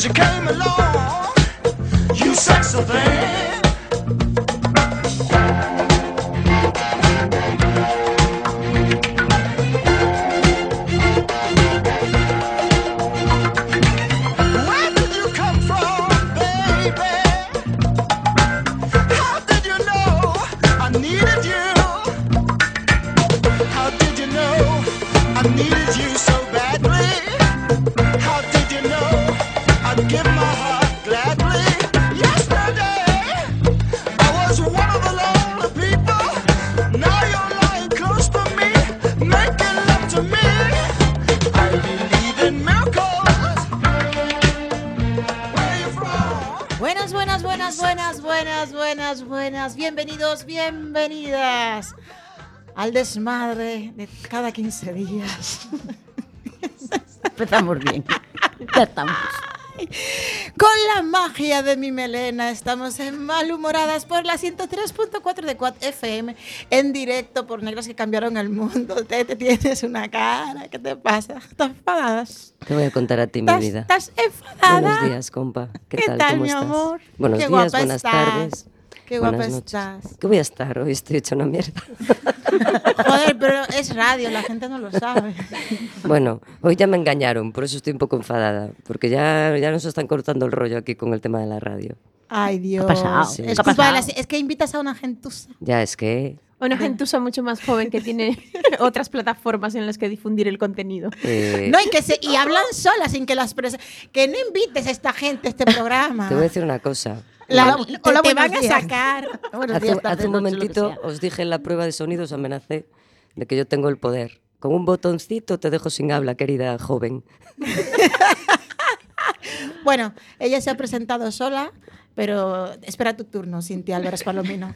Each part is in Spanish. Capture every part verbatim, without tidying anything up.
'cause you came along, you sexy thing. Bienvenidos, bienvenidas al desmadre de cada quince días. Empezamos bien. Ya estamos. Con la magia de mi melena estamos en Malhumoradas por la ciento tres punto cuatro de Quad F M, en directo por Negras que Cambiaron el Mundo. Te, te tienes una cara, ¿qué te pasa? ¿Estás enfadada? Te voy a contar a ti mi vida. ¿Estás enfadada? Buenos días, compa. ¿Qué, ¿Qué tal? tal, ¿Cómo mi estás? amor? Buenos Qué días, guapa buenas estás. tardes. Qué buenas guapa noches. estás. ¿Qué voy a estar? Hoy estoy hecha una mierda. Joder, pero es radio, la gente no lo sabe. Bueno, hoy ya me engañaron, por eso estoy un poco enfadada, porque ya, ya nos están cortando el rollo aquí con el tema de la radio. Ay, Dios. ¿Qué ha pasado? Sí. Es, ¿Qué ha culpa de pasado? la- es que invitas a una gentuza. Ya, es que... Una gentuza mucho más joven que tiene otras plataformas en las que difundir el contenido. eh, No, y que se, y hablan solas sin que las prese- que no invites a esta gente a este programa. te voy a decir una cosa. La- Hola, te, hola, te buenos van a días. sacar. Buenos Hace, días, hace tardes, un noches, lo que momentito sea. os dije en la prueba de sonido, os amenacé de que yo tengo el poder. Con un botoncito te dejo sin habla, querida joven. Bueno, ella se ha presentado sola, pero espera tu turno, Cintia Álvarez Palomino.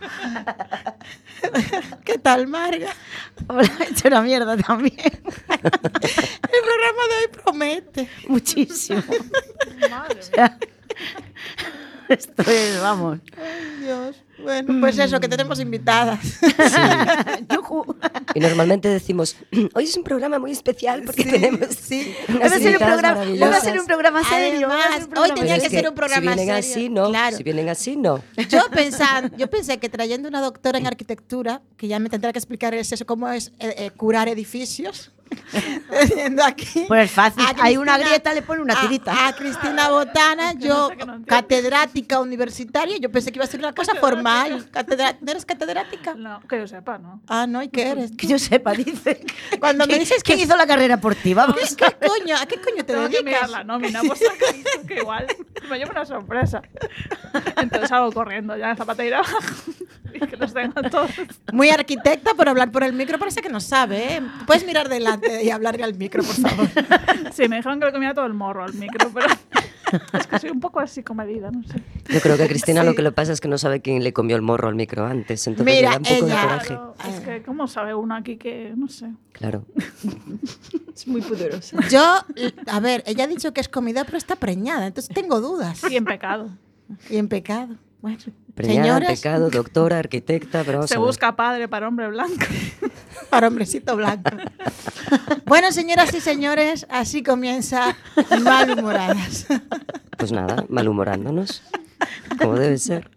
¿Qué tal, Marga? Hola, he hecho una mierda también. El programa de hoy promete. Muchísimo. O sea, esto es, vamos. Ay, Dios. Bueno, pues eso, que tenemos invitadas. Yujú. Y normalmente decimos, hoy es un programa muy especial porque Sí, tenemos sí. unas Debe ser un invitadas programa, maravillosas. debe ser un programa serio. Además, debe ser un hoy programa tenía Pero que es ser un programa si vienen serio. así, no. Claro. Si vienen así, no. Yo, pensan- yo pensé que trayendo una doctora en arquitectura, que ya me tendrá que explicar es eso, cómo es eh, eh, curar edificios, teniendo aquí Pues es fácil. a Hay una Cristina- grieta, le pone una a- tirita. A, Cristina Botana, yo catedrática universitaria, yo pensé que iba a ser una cosa formal. Catedra- ¿No eres catedrática? No, que yo sepa, ¿no? Ah, no, ¿y qué eres? Que yo sepa, dice. Cuando me ¿Quién- dices que- ¿Quién hizo la carrera por ti? Vamos. ¿Qué, qué coño? ¿A qué coño te Tengo que mirar dedicas? la nómina, pues que, que igual me llevo una sorpresa. Entonces salgo corriendo ya en Zapateira y que los tengan todos. Muy arquitecta, pero hablar por el micro parece que no sabe, ¿eh? Puedes mirar delante y hablarle al micro, por favor. Sí, me dijeron que le comía todo el morro al micro, pero es que soy un poco así comedida, no sé. Yo creo que a Cristina Sí. lo que le pasa es que no sabe quién le comió el morro al micro antes. Entonces Mira, le da un poco ella- de coraje. Claro, es que ¿cómo sabe uno aquí que, no sé? Claro. Es muy poderosa. Yo, a ver, ella ha dicho que es comida, pero está preñada, entonces tengo dudas. Y en pecado. Y en pecado. Bueno, Preñada, señores, pecado, doctora, arquitecta, pero vamos Se a ver. busca padre para hombre blanco. para hombrecito blanco. Bueno, señoras y señores, así comienza Malhumoradas. Pues nada, malhumorándonos, como debe ser.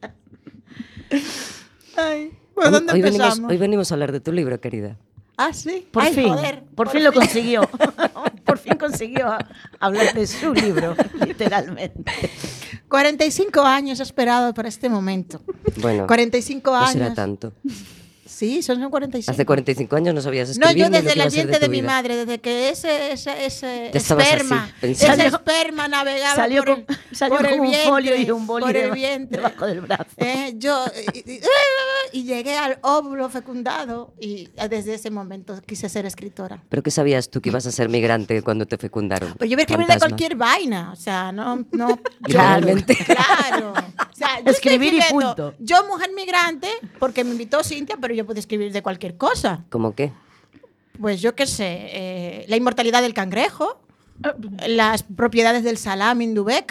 Ay, ¿por dónde hoy, empezamos? venimos, hoy venimos a hablar de tu libro, querida. Ah, sí. Por Ay, fin, joder, por, fin lo consiguió. Por fin consiguió hablar de su libro, literalmente. cuarenta y cinco años he esperado para este momento. Bueno, cuarenta y cinco no años. será tanto. Sí, son cuarenta y cinco. Hace cuarenta y cinco años no sabías No, escribir yo ni lo desde que el iba a ser ambiente de, tu mi vida. madre, desde que ese, ese, ese Ya estabas esperma, así, pensando. ese Salió- esperma navegaba Salió por el, con, salió por el con un vientre, folio y un boli por el deba- vientre. debajo del brazo. Eh, yo y, y- y llegué al óvulo fecundado y desde ese momento quise ser escritora. ¿Pero qué sabías tú que ibas a ser migrante cuando te fecundaron? Pero yo voy a escribir de Fantasma. cualquier vaina, o sea, no, no. Literalmente. Claro. O sea, yo estoy Escribir y escribiendo, punto. Yo, mujer migrante, porque me invitó Cintia, pero yo puedo escribir de cualquier cosa. ¿Cómo qué? Pues yo qué sé, eh, la inmortalidad del cangrejo, las propiedades del salami indubeca.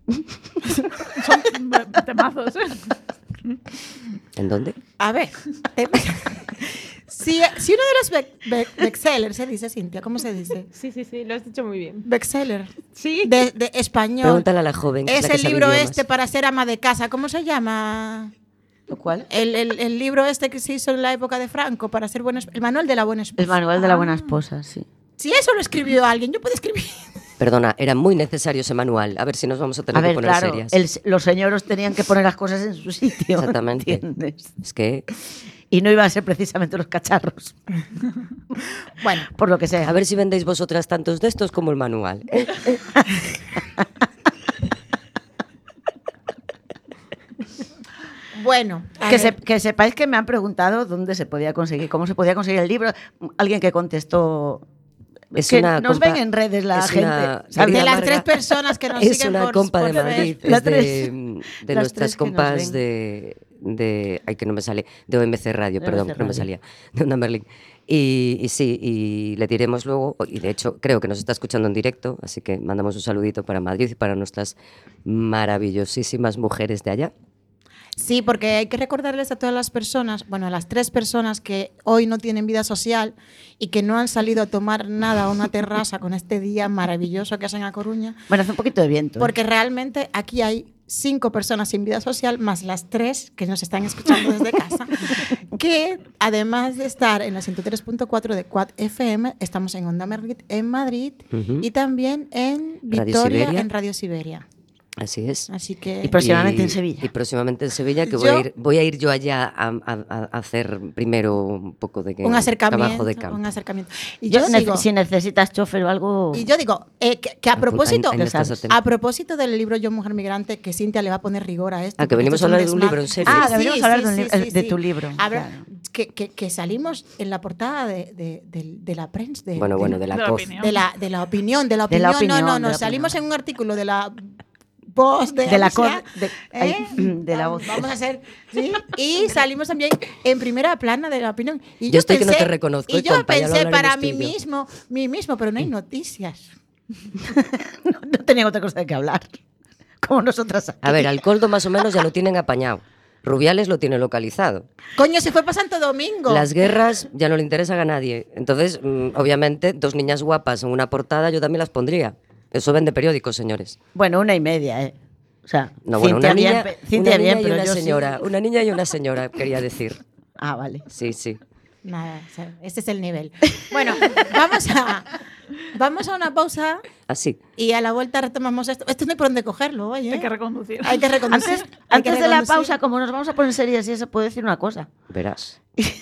Son temazos, ¿eh? ¿En dónde? A ver, te- Si, si uno de los be- be- bestsellers, se dice, Cintia, ¿cómo se dice? Sí, sí, sí, lo has dicho muy bien. Bestseller. Sí. De, de español. Pregúntale a la joven. que Es la que el sabe libro idiomas. este para ser ama de casa. ¿Cómo se llama? ¿Cuál? El, el, el libro este que se hizo en la época de Franco para ser buena esp- el manual de la buena esposa. El manual de la buena esposa, sí. Si eso lo escribió alguien, yo puedo escribir. Perdona, era muy necesario ese manual. A ver si nos vamos a tener A ver, que poner claro, serias. el- los señoros tenían que poner las cosas en su sitio. Exactamente. ¿Entiendes? Es que, Y no iban a ser precisamente los cacharros, Bueno, por lo que sea. a ver si vendéis vosotras tantos de estos como el manual. ¿eh? bueno. a Que, ver. se- que sepáis que me han preguntado dónde se podía conseguir, cómo se podía conseguir el libro. Alguien que contestó. Es que una nos compa- ven en redes la es gente. una- ¿sabes? De María las Marga tres personas que nos es siguen una por, compa por de ver. Madrid, Las es de, tres- de las nuestras tres que nos compas ven. de, de... Ay, que no me sale. De O M C Radio, De perdón, O M C no me Radio. salía. De Onda Merlin. Y, y sí, y le diremos luego, y de hecho creo que nos está escuchando en directo, así que mandamos un saludito para Madrid y para nuestras maravillosísimas mujeres de allá. Sí, porque hay que recordarles a todas las personas, bueno, a las tres personas que hoy no tienen vida social y que no han salido a tomar nada a una terraza con este día maravilloso que hacen a Coruña, Bueno, hace un poquito de viento. ¿eh? porque realmente aquí hay cinco personas sin vida social, más las tres que nos están escuchando desde casa, que además de estar en la ciento tres punto cuatro de Quad F M, estamos en Onda Merlin en Madrid Ujú. y también en Radio Vitoria, Siberia. en Radio Siberia. Así es. Así que... Y próximamente Y- en Sevilla. Y próximamente en Sevilla, que Yo- voy, a ir, voy a ir yo allá a, a- a hacer primero un poco de que, un trabajo acercamiento, de campo. un acercamiento. Y Yo yo, nece- digo, si necesitas chofer o algo. y yo digo eh, que, que a Ah, pues, propósito, ahí- ahí no estás atento. a propósito del libro Yo Mujer Migrante, que Cintia le va a poner rigor a esto. Ah, que porque venimos esto a es hablar de un desmadre. libro, en serio. Ah, que venimos a hablar de un li- de tu libro, A ver, claro. que, que, que salimos en la portada de, de, de- de la prensa. De, Bueno, de- bueno, de la De la coz. opinión. de la, de la opinión, de la De opinión. la no, opinión, no, de no. la Salimos opinión. en un artículo de la voz de De la Alicia, cor- de- ¿eh? ay, de la voz. Vamos a hacer, ¿sí? Y salimos también en primera plana de la opinión. Y Yo yo, estoy que no pensé, te reconozco, Y eh, yo compa, ya lo pensé para hablaremos mí tú y yo. mismo, mí mismo, pero no hay noticias. no, no tenían otra cosa de que hablar. Como nosotras aquí. A ver, al Coldo más o menos ya lo tienen apañado. Rubiales lo tiene localizado. Coño, se fue para Santo Domingo. Las guerras ya no le interesan a nadie. Entonces, mm, obviamente, dos niñas guapas en una portada yo también las pondría. Eso vende periódicos, señores. Bueno, una y media, ¿eh? O sea, No, bueno, una Cintia niña, bien, pe- Cintia una niña bien, y pero una yo sí. señora. Una niña y una señora, quería decir. Ah, vale. Sí, sí. Nada, o sea, este es el nivel. Bueno, vamos a, vamos a una pausa Así. y a la vuelta retomamos esto. Esto no hay por dónde cogerlo, oye. Hay que reconducir. Hay que reconducir. Antes, hay que antes de la reconducir. pausa, como nos vamos a poner serias y eso, puedo decir una cosa. Verás.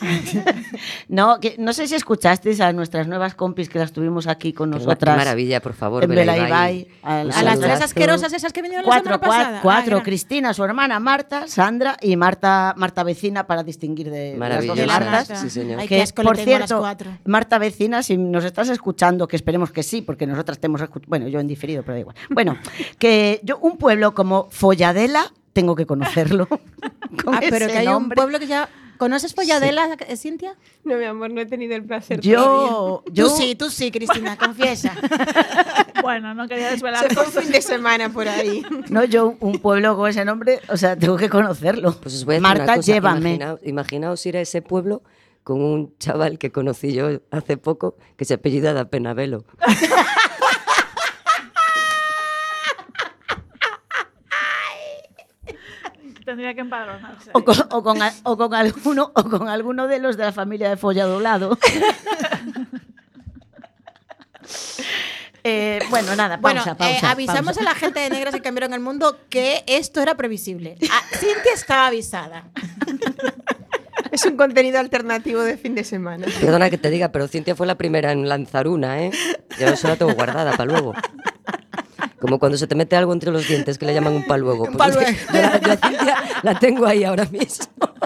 No, que, no sé si escuchasteis a nuestras nuevas compis que las tuvimos aquí con Qué ma- nosotras. Qué maravilla, por favor. En Bela Bela Ibai. Ibai, a- Un A las tres saludazo. asquerosas esas que vinieron la Cuatro, semana cua- pasada. cuatro, Ah, era- Cristina, su hermana Marta, Sandra y Marta, Marta Vecina, para distinguir de las dos Maravilloso. Martas. Marta. Sí, señor. Ay, Que, qué asco le por tengo a las cierto, cuatro. Marta Vecina, si nos estás escuchando, que esperemos que sí, porque nosotras te hemos escuchado, bueno, yo en diferido, pero da igual. Bueno, que yo un pueblo como Folladela tengo que conocerlo. Con Ah, pero ese que hay un nombre. pueblo que ya... ¿Conoces Folladela, eh, Cintia? No, mi amor, no he tenido el placer todavía. Yo, yo Tú sí, tú sí, Cristina, confiesa. Bueno, no quería desvelar. Se fue un fin de semana por ahí. no, yo un pueblo con ese nombre, o sea, tengo que conocerlo. Pues os voy a decir Marta, una cosa. llévame. Imaginaos, imaginaos ir a ese pueblo con un chaval que conocí yo hace poco que se apellida da Penavelo. Tendría que empadronarse. O con, o, con, a- o con alguno o con alguno de los de la familia de Folladolado. eh, bueno, nada, Bueno, pausa, pausa. eh, avisamos pausa. a la gente de Negras que cambiaron el mundo que esto era previsible. Ah, Cintia estaba avisada. Es un contenido alternativo de fin de semana. Perdona que te diga, pero Cintia fue la primera en lanzar una, ¿eh? Yo eso la tengo guardada para luego. Como cuando se te mete algo entre los dientes que le llaman un paluego. Un Pues es que paluego. yo la, yo a Cintia la tengo ahí ahora mismo.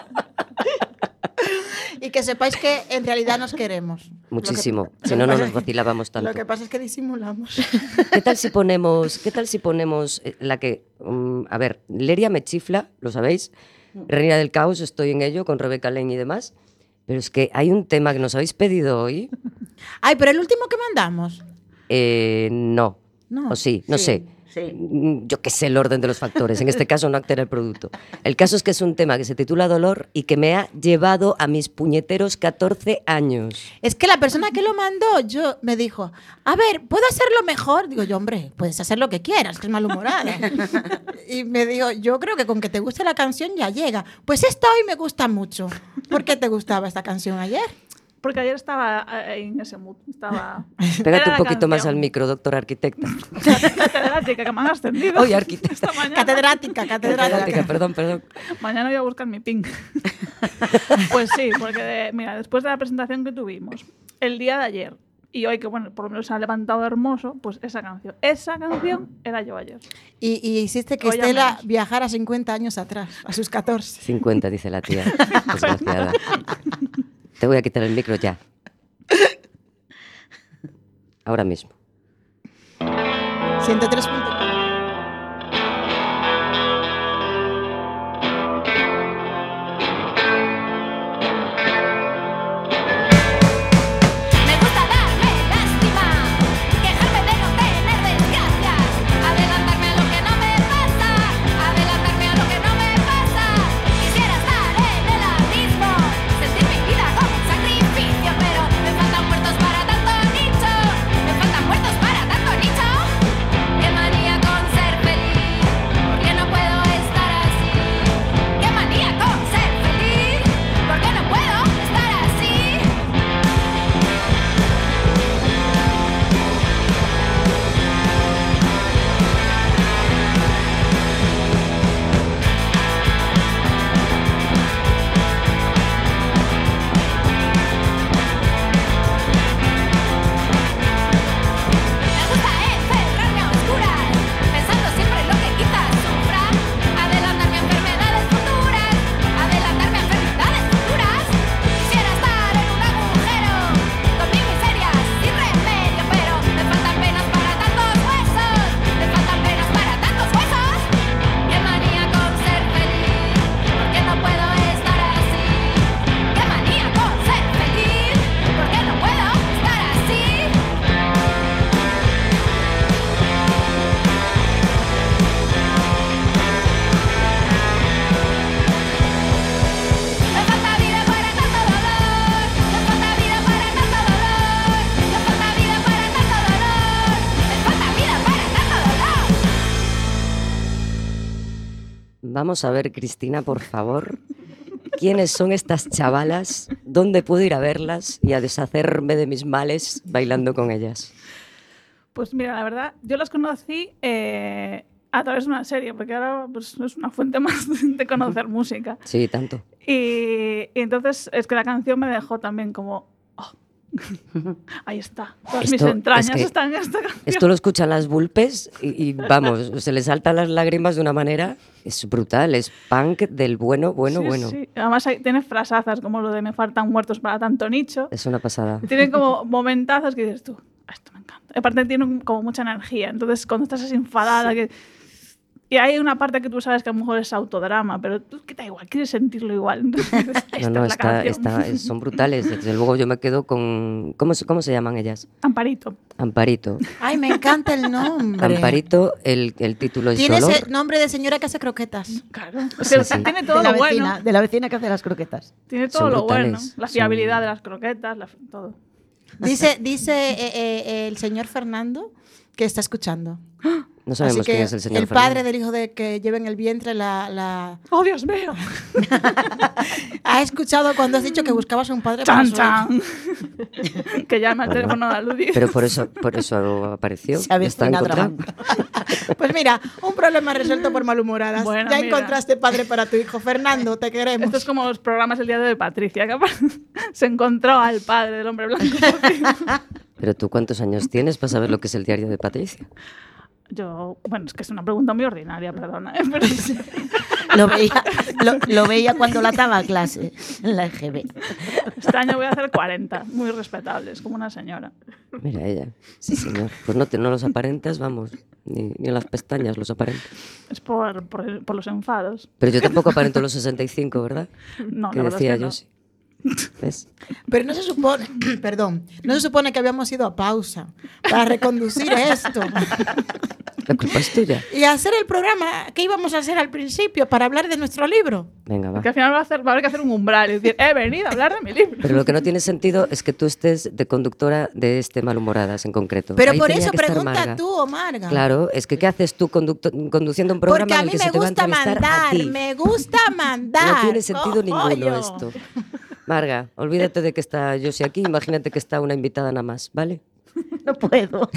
Y que sepáis que en realidad nos queremos. Muchísimo. Lo que- Si lo no, que no pasa nos es que- vacilábamos tanto. Lo que pasa es que disimulamos. ¿Qué tal si ponemos, qué tal si ponemos eh, la que, um, a ver, Leria me chifla, lo sabéis, Reina del Caos, estoy en ello con Rebeca Leñ y demás, pero es que hay un tema que nos habéis pedido hoy, Ay, pero el último que mandamos. eh, no, No. o sí, no Sí, sé. Sí. Mm, Yo qué sé el orden de los factores, en este caso no altera el producto. El caso es que es un tema que se titula Dolor y que me ha llevado a mis puñeteros catorce años. Es que la persona que lo mandó, yo me dijo, a ver, ¿puedo hacerlo mejor? Digo yo, hombre, puedes hacer lo que quieras, que es malhumorada. Y me dijo, yo creo que con que te guste la canción ya llega. Pues esta hoy me gusta mucho. ¿Por qué te gustaba esta canción ayer? Porque ayer estaba eh, en ese mood. Estaba... Pégate Era un la poquito más canción. al micro, doctor arquitecta. Catedrática, que me han ascendido. Oye, arquitecta. Esta mañana. Catedrática, Catedrática, catedrática. perdón, perdón. Mañana voy a buscar mi ping. Pues sí, porque de- mira, después de la presentación que tuvimos, el día de ayer, y hoy que bueno, por lo menos se ha levantado hermoso, pues esa canción. Esa canción era yo ayer. Y, y hiciste que Hoy Estela amamos. viajara cincuenta años atrás, a sus catorce. cincuenta, dice la tía. Desgraciada. Te voy a quitar el micro ya. Ahora mismo. ciento tres punto cuatro. Me gusta darme lástima, quejarme de no tener desgracias, adelantarme a lo que no me pasa, adelantarme a lo que no me pasa. Quisiera estar en el abismo, sentir mi vida como un sacrificio, pero me faltan muertos para tanto nicho, me faltan muertos para tanto nicho. Qué manía con ser feliz, porque no puedo estar así. Qué manía con ser feliz, porque no puedo estar así. Me gusta encerrarme a oscuras, pensando siempre en lo que quizás sufra, adelantarme a enfermedades futuras, adelantarme a enfermedades futuras. Quisiera estar en un agujero, con mi miseria sin remedio, pero me faltan penas para tantos huesos, me faltan penas para tantos huesos. Qué manía con ser feliz, porque no puedo estar así. Qué manía con ser feliz, porque no puedo estar así. Me falta vida para tanto dolor, me falta vida para tanto dolor, me falta vida para tanto dolor, me falta vida para tanto dolor. Vamos a ver, Cristina, por favor. ¿Quiénes son estas chavalas? ¿Dónde puedo ir a verlas y a deshacerme de mis males bailando con ellas? Pues mira, la verdad, yo las conocí eh, a través de una serie, porque ahora pues, es una fuente más de conocer música. Sí, tanto. Y, y entonces es que la canción me dejó también como... oh, ahí está, todas mis Esto- entrañas es que están en esta canción. Esto lo escuchan las vulpes y, y, vamos, se les saltan las lágrimas de una manera. Es brutal, es punk del bueno, bueno, Sí, bueno. sí. Además hay- tiene frasazas como lo de me faltan muertos para tanto nicho. Es una pasada. Tienen como momentazos que dices tú, esto me encanta. Aparte tiene un- como mucha energía, entonces cuando estás así enfadada, que... y hay una parte que tú sabes que a lo mejor es autodrama, pero tú que da igual, quieres sentirlo igual. Entonces dices, esta No, no, es la está, canción. está, son brutales. Desde luego yo me quedo con... ¿Cómo, se- cómo se llaman ellas? Amparito. Amparito. Ay, me encanta el nombre. Amparito, el, el título es Tiene Dolor. ese nombre de señora que hace croquetas. Claro. O Sí, sea, sí. tiene todo de la lo bueno. vecina, de la vecina que hace las croquetas. Tiene todo Son lo bueno. brutales, La son- fiabilidad de las croquetas, la- todo. Dice, dice eh, eh, el señor Fernando que está escuchando. No sabemos Así que quién es el señor el padre Fernández. del hijo de que lleva en el vientre la, la... ¡Oh, Dios mío! Ha escuchado cuando has dicho que buscabas un padre ¡Chan, para su hijo. chan! Que llama al Bueno, teléfono a Ludi. Pero por eso, por eso apareció. Se avecina Está encontrado. drama. Pues mira, un problema resuelto por malhumoradas. Bueno, ya mira. encontraste padre para tu hijo. Fernando, te queremos. Esto es como los programas El día de Patricia, que aparte se encontró al padre del hombre blanco. por fin. Pero tú, ¿cuántos años tienes para saber lo que es el diario de Patricia? Yo, bueno, es que es una pregunta muy ordinaria, perdona, ¿eh? Pero sí. Lo veía, lo, lo veía cuando la daba a clase en la E G B. Este año voy a hacer cuarenta, muy respetables, como una señora. Mira ella. Sí, señor. Pues no, te, no los aparentas, vamos. Ni, ni en las pestañas los aparentas. Es por, por, por los enfados. Pero yo tampoco aparento los sesenta y cinco, ¿verdad? No, que la verdad decía es que yo, no. sí. ¿Ves? Pero no se supone, perdón, no se supone que habíamos ido a pausa para reconducir esto. La culpa es tuya. y hacer el programa que íbamos a hacer al principio para hablar de nuestro libro. Venga, va. Porque al final va a, hacer, va a haber que hacer un umbral y decir, he venido a hablar de mi libro. Pero lo que no tiene sentido es que tú estés de conductora de este Malhumoradas en concreto. Pero Ahí por tenía eso que estar pregunta Marga. tú, o Marga. Claro, es que ¿qué haces tú conducto- conduciendo un programa Porque a en el mí que me se te va a gusta entrevistar a mandar, ti? me gusta mandar. No tiene sentido ninguno coño. esto. Marga, olvídate de que está Josie aquí, imagínate que está una invitada nada más, ¿vale? No puedo.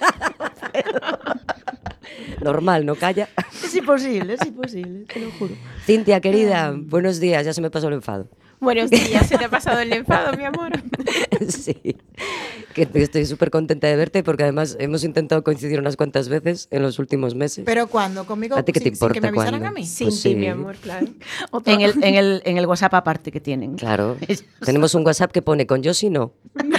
Normal, ¿no? Calla. Es imposible, es imposible, te lo juro. Cintia, querida, buenos días, ya se me pasó el enfado. Buenos días, ¿se te ha pasado el enfado, mi amor? Sí, que te- estoy súper contenta de verte porque además hemos intentado coincidir unas cuantas veces en los últimos meses. Pero cuando conmigo, ¿A ti qué te sin- sin que importa me avisaran cuándo? a mí. Sin Pues ti, sí. mi amor, claro. Otro- En el, en, el, en el WhatsApp aparte que tienen. Claro, tenemos un WhatsApp que pone con Josie no.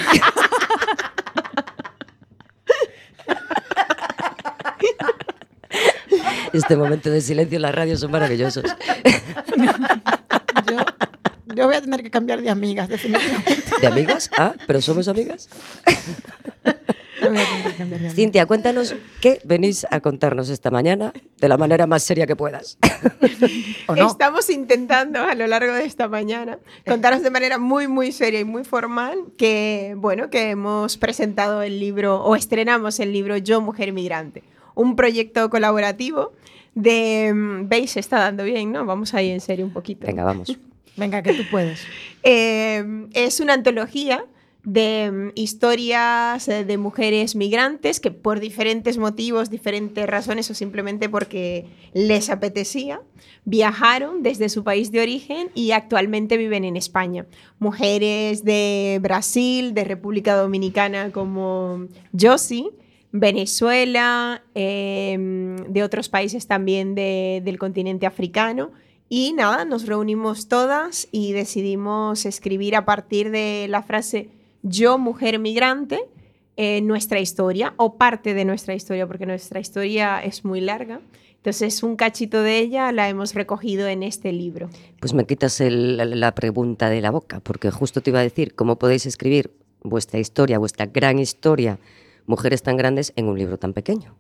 Este momento de silencio en la radio son maravillosos. Yo, yo voy a tener que cambiar de amigas, definitivamente. ¿De amigas? Ah, ¿pero somos amigas? Yo voy a tener que cambiar de amigas. Cintia, cuéntanos qué venís a contarnos esta mañana de la manera más seria que puedas. ¿O no? Estamos intentando a lo largo de esta mañana contaros de manera muy, muy seria y muy formal que, bueno, que hemos presentado el libro o estrenamos el libro Yo, Mujer Migrante, un proyecto colaborativo de... mm, ¿Veis? Se está dando bien, ¿no? Vamos ahí en serio un poquito. Venga, vamos. Venga, que tú puedes. Eh, es una antología de mm, historias eh, de mujeres migrantes que por diferentes motivos, diferentes razones o simplemente porque les apetecía, viajaron desde su país de origen y actualmente viven en España. Mujeres de Brasil, de República Dominicana como Josie, Venezuela, eh, de otros países también de- del continente africano. Y nada, nos reunimos todas y decidimos escribir a partir de la frase yo, mujer migrante, eh, nuestra historia o parte de nuestra historia, porque nuestra historia es muy larga. Entonces, un cachito de ella la hemos recogido en este libro. Pues me quitas el- la, la pregunta de la boca, porque justo te iba a decir, ¿cómo podéis escribir vuestra historia, vuestra gran historia, mujeres tan grandes, en un libro tan pequeño?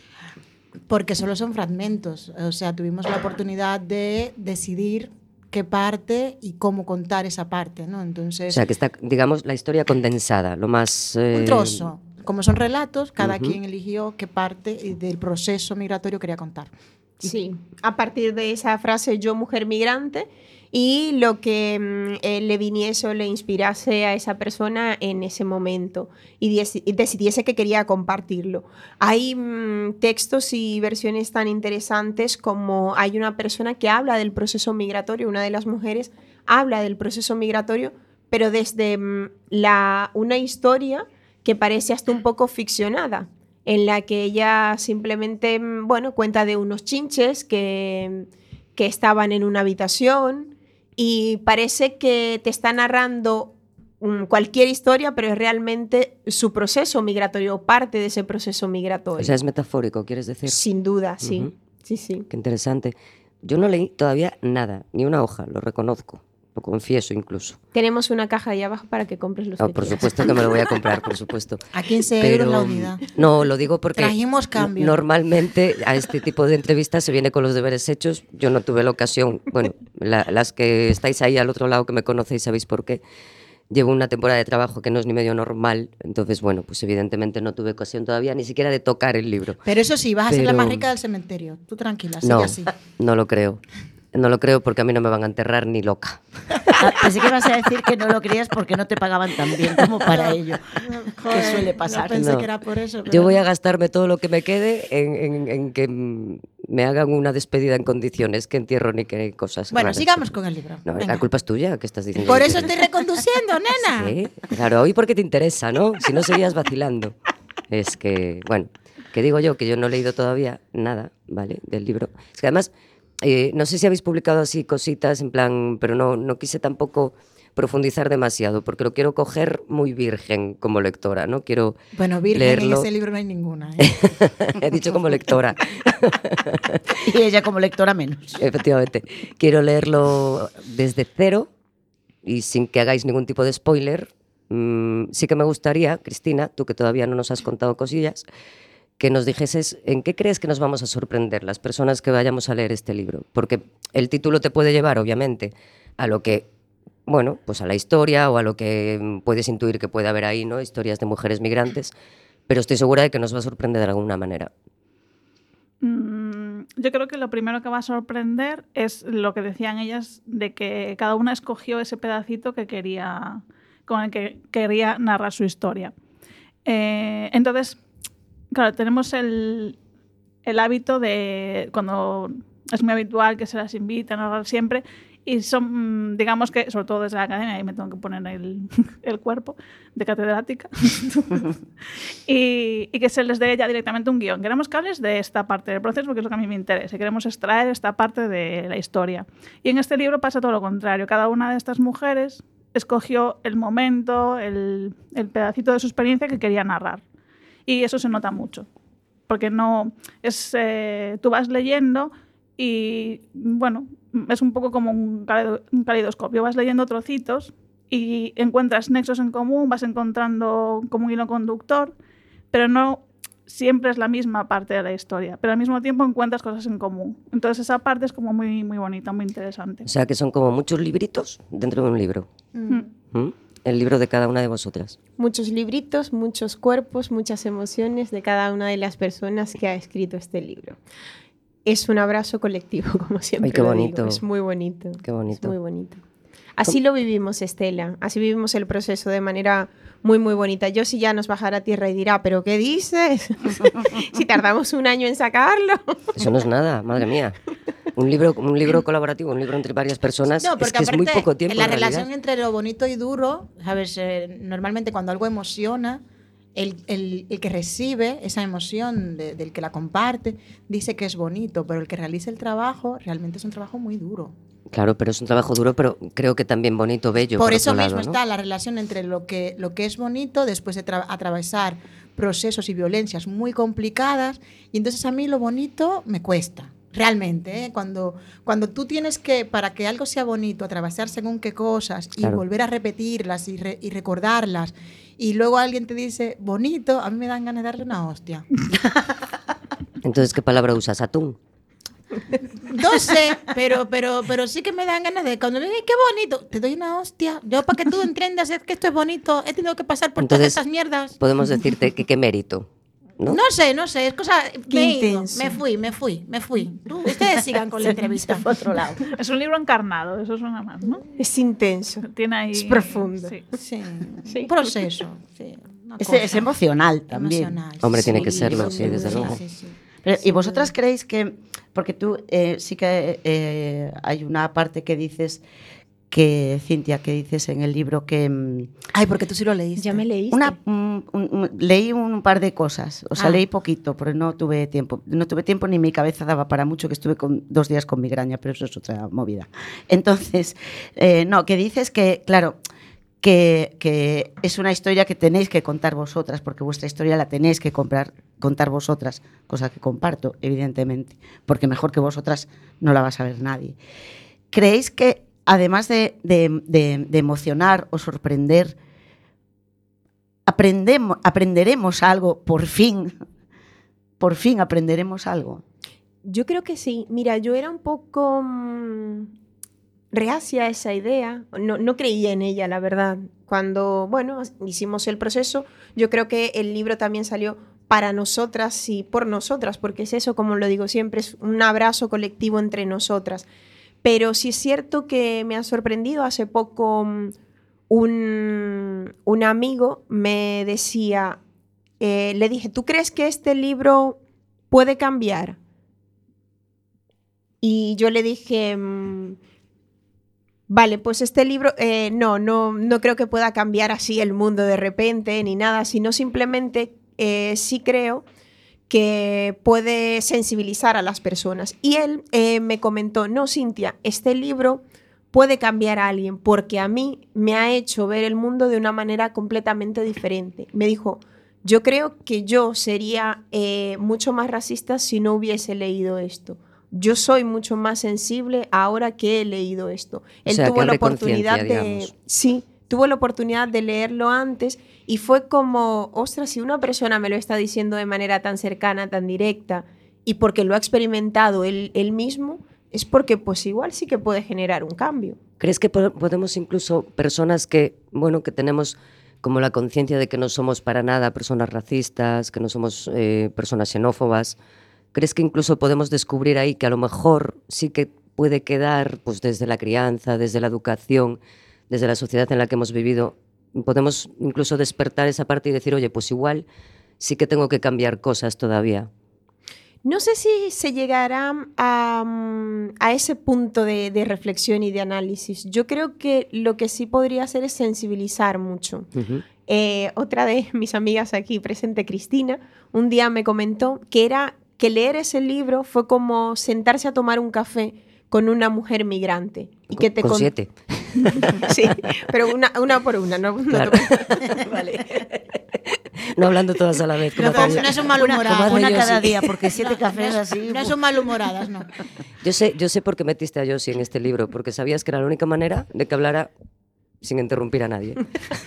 Porque solo son fragmentos. O sea, tuvimos la oportunidad de decidir qué parte y cómo contar esa parte, ¿no? O Entonces, sea, que está, digamos, la historia condensada, lo más... eh, un trozo. Como son relatos, cada Ujú. quien eligió qué parte del proceso migratorio quería contar. Sí, a partir de esa frase yo, mujer migrante, y lo que mm, eh, le viniese o le inspirase a esa persona en ese momento y, dieci- y decidiese que quería compartirlo. Hay mm, textos y versiones tan interesantes como hay una persona que habla del proceso migratorio, una de las mujeres habla del proceso migratorio, pero desde mm, la, una historia que parece hasta un poco ficcionada, en la que ella simplemente, mm, bueno, cuenta de unos chinches que, que estaban en una habitación y parece que te está narrando mm, cualquier historia, pero es realmente su proceso migratorio, parte de ese proceso migratorio. O sea, es metafórico, ¿quieres decir? Sin duda, sí. Ujú. Sí, sí. Qué interesante. Yo no leí todavía nada, ni una hoja, lo reconozco, lo confieso incluso. Tenemos una caja ahí abajo para que compres los Ah, que por quieras. supuesto que me lo voy a comprar, por supuesto. A quince Pero, euros la unidad. no, lo digo porque Trajimos cambio. normalmente a este tipo de entrevistas se viene con los deberes hechos. Yo no tuve la ocasión, bueno, la- las que estáis ahí al otro lado que me conocéis sabéis por qué. Llevo una temporada de trabajo que no es ni medio normal, entonces bueno, pues evidentemente no tuve ocasión todavía ni siquiera de tocar el libro. Pero eso sí, vas a ser la Pero- más rica del cementerio. Tú tranquila, sigue No, así. no lo creo. No lo creo porque a mí no me van a enterrar ni loca. Ah, pensé que ibas a decir que no lo creías porque no te pagaban tan bien como para ello. Joder, que suele no pasar. pensé No. que era por eso. Yo pero- voy a gastarme todo lo que me quede en, en- en que mm, me hagan una despedida en condiciones, que entierro ni que cosas. Bueno, raras. sigamos con el libro. No, Venga. la culpa es tuya, ¿qué estás diciendo? Por que eso tienes? estoy reconduciendo, nena. Sí, claro, hoy porque te interesa, ¿no? Si no seguías vacilando. Es que, bueno, que digo yo que yo no he leído todavía nada, ¿vale? Del libro. Es que además, eh, no sé si habéis publicado así cositas, en plan, pero no, no quise tampoco profundizar demasiado, porque lo quiero coger muy virgen como lectora, ¿no? Quiero Bueno, Virgen, leerlo. en ese libro no hay ninguna. ¿eh? He dicho como lectora. Y ella como lectora menos. Efectivamente. Quiero leerlo desde cero y sin que hagáis ningún tipo de spoiler. Mm, sí que me gustaría, Cristina, tú que todavía no nos has contado cosillas, que nos dijeses en qué crees que nos vamos a sorprender las personas que vayamos a leer este libro. Porque el título te puede llevar, obviamente, a lo que, bueno, pues a la historia o a lo que puedes intuir que puede haber ahí, ¿no? Historias de mujeres migrantes, pero estoy segura de que nos va a sorprender de alguna manera. Mm, yo creo que lo primero que va a sorprender es lo que decían ellas, de que cada una escogió ese pedacito que quería, con el que quería narrar su historia. Eh, entonces, claro, tenemos el, el hábito de, cuando es muy habitual que se las invita a narrar siempre, y son, digamos que, sobre todo desde la academia, ahí me tengo que poner el, el cuerpo de catedrática, y, y que se les dé ya directamente un guión. Queremos que hables de esta parte del proceso porque es lo que a mí me interesa, y queremos extraer esta parte de la historia. Y en este libro pasa todo lo contrario. Cada una de estas mujeres escogió el momento, el, el pedacito de su experiencia que quería narrar. Y eso se nota mucho, porque no es, eh, tú vas leyendo y, bueno, es un poco como un, caleido, un caleidoscopio. Vas leyendo trocitos y encuentras nexos en común, vas encontrando como un hilo conductor, pero no siempre es la misma parte de la historia, pero al mismo tiempo encuentras cosas en común. Entonces esa parte es como muy, muy bonita, muy interesante. O sea, que son como muchos libritos dentro de un libro. Mm. ¿Mm? El libro de cada una de vosotras. Muchos libritos, muchos cuerpos, muchas emociones de cada una de las personas que ha escrito este libro. Es un abrazo colectivo, como siempre. Ay, qué lo bonito. digo. Es muy bonito. Qué bonito. Es muy bonito. Así lo vivimos, Estela. Así vivimos el proceso de manera muy, muy bonita. Yo si ya nos bajara a tierra y dirá, ¿pero qué dices? Si tardamos un año en sacarlo. Eso no es nada, madre mía. Un libro, un libro colaborativo, un libro entre varias personas, No, es porque que es muy aparte, poco tiempo. la en realidad. relación entre lo bonito y duro, ¿sabes? Eh, normalmente cuando algo emociona, el, el, el que recibe esa emoción de, del que la comparte dice que es bonito, pero el que realiza el trabajo realmente es un trabajo muy duro. Claro, pero es un trabajo duro, pero creo que también bonito, bello. Por, por eso otro mismo lado, ¿no? está la relación entre lo que, lo que es bonito después de tra- atravesar procesos y violencias muy complicadas, y entonces a mí lo bonito me cuesta. Realmente, ¿eh? cuando, cuando tú tienes que, para que algo sea bonito, atravesar según qué cosas y Claro. volver a repetirlas y, re, y recordarlas, y luego alguien te dice bonito, a mí me dan ganas de darle una hostia. Entonces, ¿qué palabra usas? Atún. No sé, pero, pero, pero sí que me dan ganas de, cuando me dicen qué bonito, te doy una hostia. Yo, para que tú entiendas que esto es bonito, he tenido que pasar por Entonces, todas esas mierdas. Podemos decirte que qué mérito, ¿no? No sé, no sé, es cosa. Qué Me, he ido, intenso. me fui, me fui, me fui. Ustedes sigan con la entrevista. Por otro lado. Es un libro encarnado, eso suena más, ¿no? Es intenso. Tiene ahí... Es profundo. Sí. Sí, Sí. un proceso. Sí, una Es, cosa es emocional también. emocional. Hombre, tiene que Sí, serlo, sí, sí, desde sí, luego. sí, sí. Pero, ¿y vosotras creéis que, porque tú eh, sí que eh, hay una parte que dices, que Cintia, que dices en el libro que... mm, Ay, porque tú sí lo leíste. Ya me leíste. Una, un- un- un- leí un par de cosas, o sea, Ah. leí poquito, porque no tuve tiempo. No tuve tiempo ni mi cabeza daba para mucho, que estuve con, dos días con migraña, pero eso es otra movida. Entonces, eh, no, que dices que, claro, que, que es una historia que tenéis que contar vosotras, porque vuestra historia la tenéis que comprar, contar vosotras, cosa que comparto, evidentemente, porque mejor que vosotras no la va a saber nadie. ¿Creéis que, además de, de- de- de emocionar o sorprender, aprendemos, aprenderemos algo, por fin, por fin aprenderemos algo? Yo creo que sí. Mira, yo era un poco mm, reacia a esa idea. No, no creía en ella, la verdad. Cuando, bueno, hicimos el proceso, yo creo que el libro también salió para nosotras y por nosotras, porque es eso, como lo digo siempre, es un abrazo colectivo entre nosotras. Pero sí es cierto que me ha sorprendido. Hace poco mm, un, un amigo me decía, eh, le dije, ¿tú crees que este libro puede cambiar? Y yo le dije, mm, vale, pues este libro, eh, no, no, no creo que pueda cambiar así el mundo de repente ni nada, sino simplemente eh, sí creo que puede sensibilizar a las personas. Y él eh, me comentó, no, Cintia, este libro puede cambiar a alguien porque a mí me ha hecho ver el mundo de una manera completamente diferente. Me dijo, yo creo que yo sería eh, mucho más racista si no hubiese leído esto. Yo soy mucho más sensible ahora que he leído esto. Él sea, que tuvo la abre oportunidad conciencia, de... digamos. Sí, tuvo tuve la oportunidad de leerlo antes y fue como, ostras, si una persona me lo está diciendo de manera tan cercana, tan directa, y porque lo ha experimentado él, él mismo, es porque pues igual sí que puede generar un cambio. ¿Crees que po- podemos incluso, personas que, bueno, que tenemos como la conciencia de que no somos para nada personas racistas, que no somos eh, personas xenófobas, ¿crees que incluso podemos descubrir ahí que a lo mejor sí que puede quedar, pues desde la crianza, desde la educación, desde la sociedad en la que hemos vivido, podemos incluso despertar esa parte y decir, oye, pues igual sí que tengo que cambiar cosas todavía? No sé si se llegará a, a ese punto de, de reflexión y de análisis. Yo creo que lo que sí podría hacer es sensibilizar mucho. Uh-huh. Eh, otra de mis amigas aquí presente, Cristina, un día me comentó que era que leer ese libro fue como sentarse a tomar un café con una mujer migrante. Y que te con con... siete. Sí, pero una, una por una, no, no Claro. tomé- Vale. No hablando todas a la vez. Como No, hace- no son Una, malhumoradas. Como una yo, cada sí. día, porque siete cafés no, así... No son malhumoradas, no. Yo sé, yo sé por qué metiste a Josie en este libro, porque sabías que era la única manera de que hablara sin interrumpir a nadie.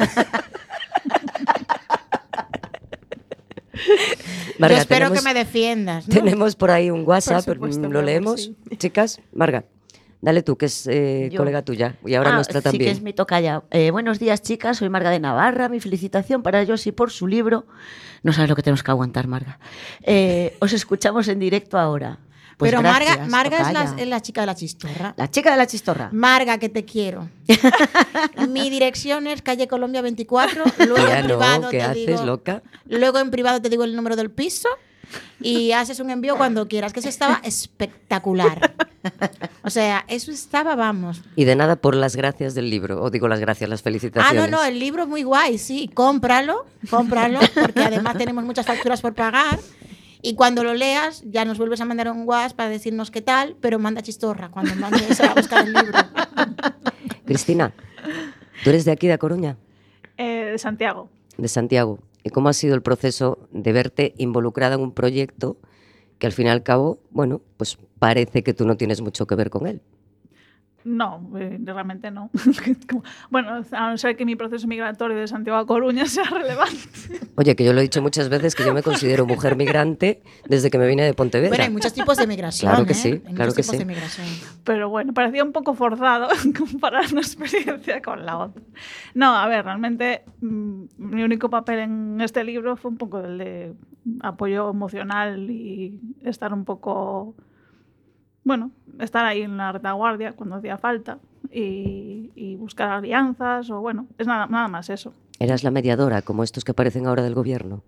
Marga, Yo espero tenemos, que me defiendas, ¿no? tenemos por ahí un WhatsApp, Por supuesto, ¿lo mi amor, leemos? sí. Chicas, Marga, dale tú, que es eh, Yo. colega tuya, y ahora Ah, nuestra sí que también. es mi tocaya. Eh, buenos días, chicas. Soy Marga de Navarra. Mi felicitación para Josie por su libro. No sabes lo que tenemos que aguantar, Marga. Eh, os escuchamos en directo ahora. Pues Pero gracias, Marga, Marga es, la, tocaya. es la chica de la chistorra. La chica de la chistorra. Marga, que te quiero. Mi dirección es calle Colombia veinticuatro. Luego Tía, en no, privado ¿qué te haces, digo, loca? Luego en privado te digo el número del piso y haces un envío cuando quieras, que eso estaba espectacular. O sea, eso estaba, vamos. Y de nada por las gracias del libro, o digo las gracias, las Ah, felicitaciones. no, no, el libro es muy guay, sí, cómpralo, cómpralo, porque además tenemos muchas facturas por pagar. Y cuando lo leas, ya nos vuelves a mandar un WhatsApp para decirnos qué tal, pero manda chistorra cuando mandes a buscar el libro. Cristina, ¿tú eres de aquí, de A Coruña? Eh, de Santiago. De Santiago. ¿Y cómo ha sido el proceso de verte involucrada en un proyecto que al fin y al cabo, bueno, pues parece que tú no tienes mucho que ver con él? No, eh, realmente no. Como- bueno, a no ser que mi proceso migratorio de Santiago a Coruña sea relevante. Oye, que yo lo he dicho muchas veces que yo me considero mujer migrante desde que me vine de Pontevedra. Bueno, hay muchos tipos de migración. Claro que ¿eh? sí, Hay claro muchos que tipos sí. de migración. Pero bueno, parecía un poco forzado comparar una experiencia con la otra. No, a ver, realmente mm, mi único papel en este libro fue un poco el de apoyo emocional y estar un poco, bueno, estar ahí en la retaguardia cuando hacía falta y, y buscar alianzas o bueno, es nada, nada más eso. Eras la mediadora, como estos que aparecen ahora del gobierno.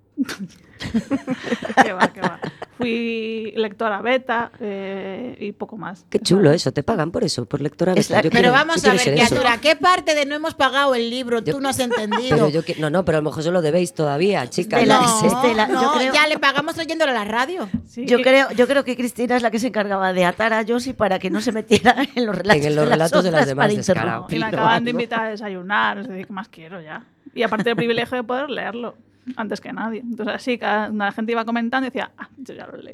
Que va, que va. Fui lectora beta eh, y poco más. Qué chulo eso, te pagan por eso, por lectora Es beta. la- Yo Pero quiero- vamos yo a quiero ver, ser eso. criatura, ¿qué parte de no hemos pagado el libro Yo- tú no has entendido? Pero yo qui- no, no, pero a lo mejor se lo debéis todavía, chicas. Estela, no, Estela, yo no, creo- ya le pagamos oyéndolo a la radio. Sí, Yo y- creo, yo creo que Cristina es la que se encargaba de atar a Josie para que no se metiera en los relatos, En los de, relatos las de las otras demás, para descarado. Y interrumpir me o acaban de algo. invitar a desayunar, es decir, ¿qué más quiero ya? Y aparte del privilegio de poder leerlo antes que nadie. Entonces así, cada, la gente iba comentando y decía, ah, yo ya lo leí.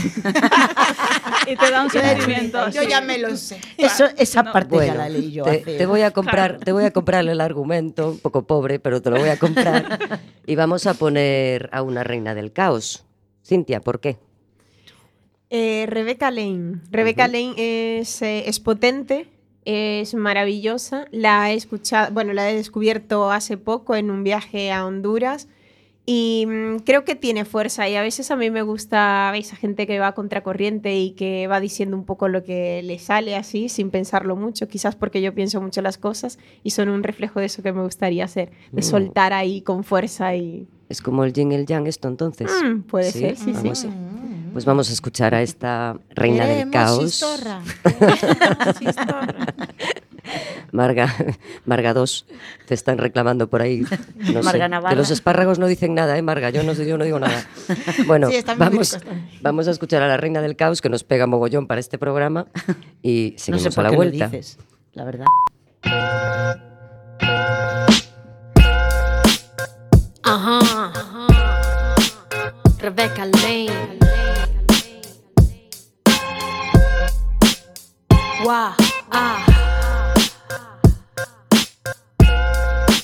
Y te da un sentimiento. Yo así. ya me lo sé. Eso, esa No. parte ya Bueno, la leí yo te, hace- te voy a comprar, Claro. te voy a comprar el argumento, un poco pobre, pero te lo voy a comprar. Y vamos a poner a una reina del caos. Cintia, ¿por qué? Eh, Rebecca Lane. Rebecca Lane es, eh, es potente, es maravillosa. La he escuchado, bueno, la he descubierto hace poco en un viaje a Honduras y mm, creo que tiene fuerza y a veces a mí me gusta esa gente que va a contracorriente y que va diciendo un poco lo que le sale así sin pensarlo mucho, quizás porque yo pienso mucho las cosas y son un reflejo de eso que me gustaría hacer, de Mm. soltar ahí con fuerza y Es como el yin y el yang esto entonces. Mm, puede Sí, ser, sí, sí. vamos. Pues vamos a escuchar a esta reina del Queremos caos. chistorra. Queremos chistorra. Marga, Marga dos, te están reclamando por ahí. No sé, Marga Navarra. de los espárragos no dicen nada, ¿eh, Marga? Yo no, sé, yo no digo nada. Bueno, Sí, están muy vamos, ricos también. vamos a escuchar a la reina del caos, que nos pega mogollón para este programa, y No seguimos sé a por la qué lo vuelta. dices, la verdad. Ajá. Rebecca Lane. Wow. Ah.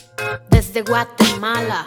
desde Guatemala.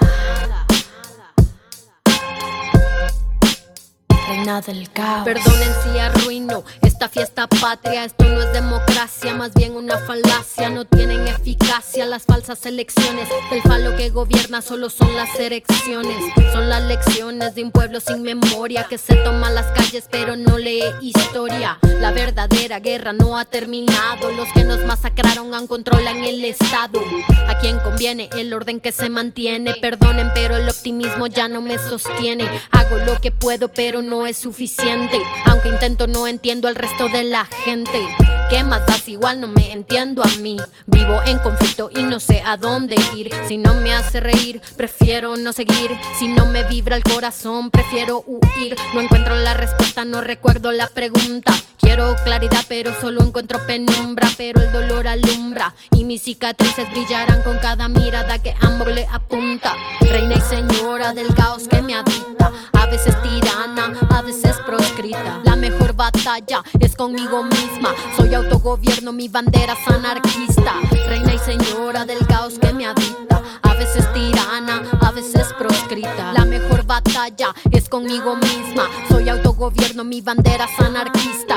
Reina del caos. Perdonen si arruino esta fiesta patria. Esto no es democracia, más bien una falacia. No tienen eficacia las falsas elecciones. El falo que gobierna solo son las erecciones. Son las lecciones de un pueblo sin memoria que se toma las calles pero no lee historia. La verdadera guerra no ha terminado. Los que nos masacraron aún controlan el estado. A quien conviene el orden que se mantiene. Perdonen pero el optimismo ya no me sostiene. Hago lo que puedo pero no es suficiente. Aunque intento no entiendo al resto de la gente. ¿Qué más das? Igual no me entiendo a mí. Vivo en conflicto y no sé a dónde ir. Si no me hace reír, prefiero no seguir. Si no me vibra el corazón, prefiero huir. No encuentro la respuesta, no recuerdo la pregunta. Quiero claridad, pero solo encuentro penumbra. Pero el dolor alumbra y mis cicatrices brillarán con cada mirada que ambos le apunta. Reina y señora del caos que me habita. A veces tirana, a veces proscrita. La mejor batalla es conmigo misma. Soy autogobierno, mi bandera es anarquista. Reina y señora del caos que me habita. A veces tirana, a veces proscrita. La mejor batalla es conmigo misma. Soy autogobierno, mi bandera es anarquista.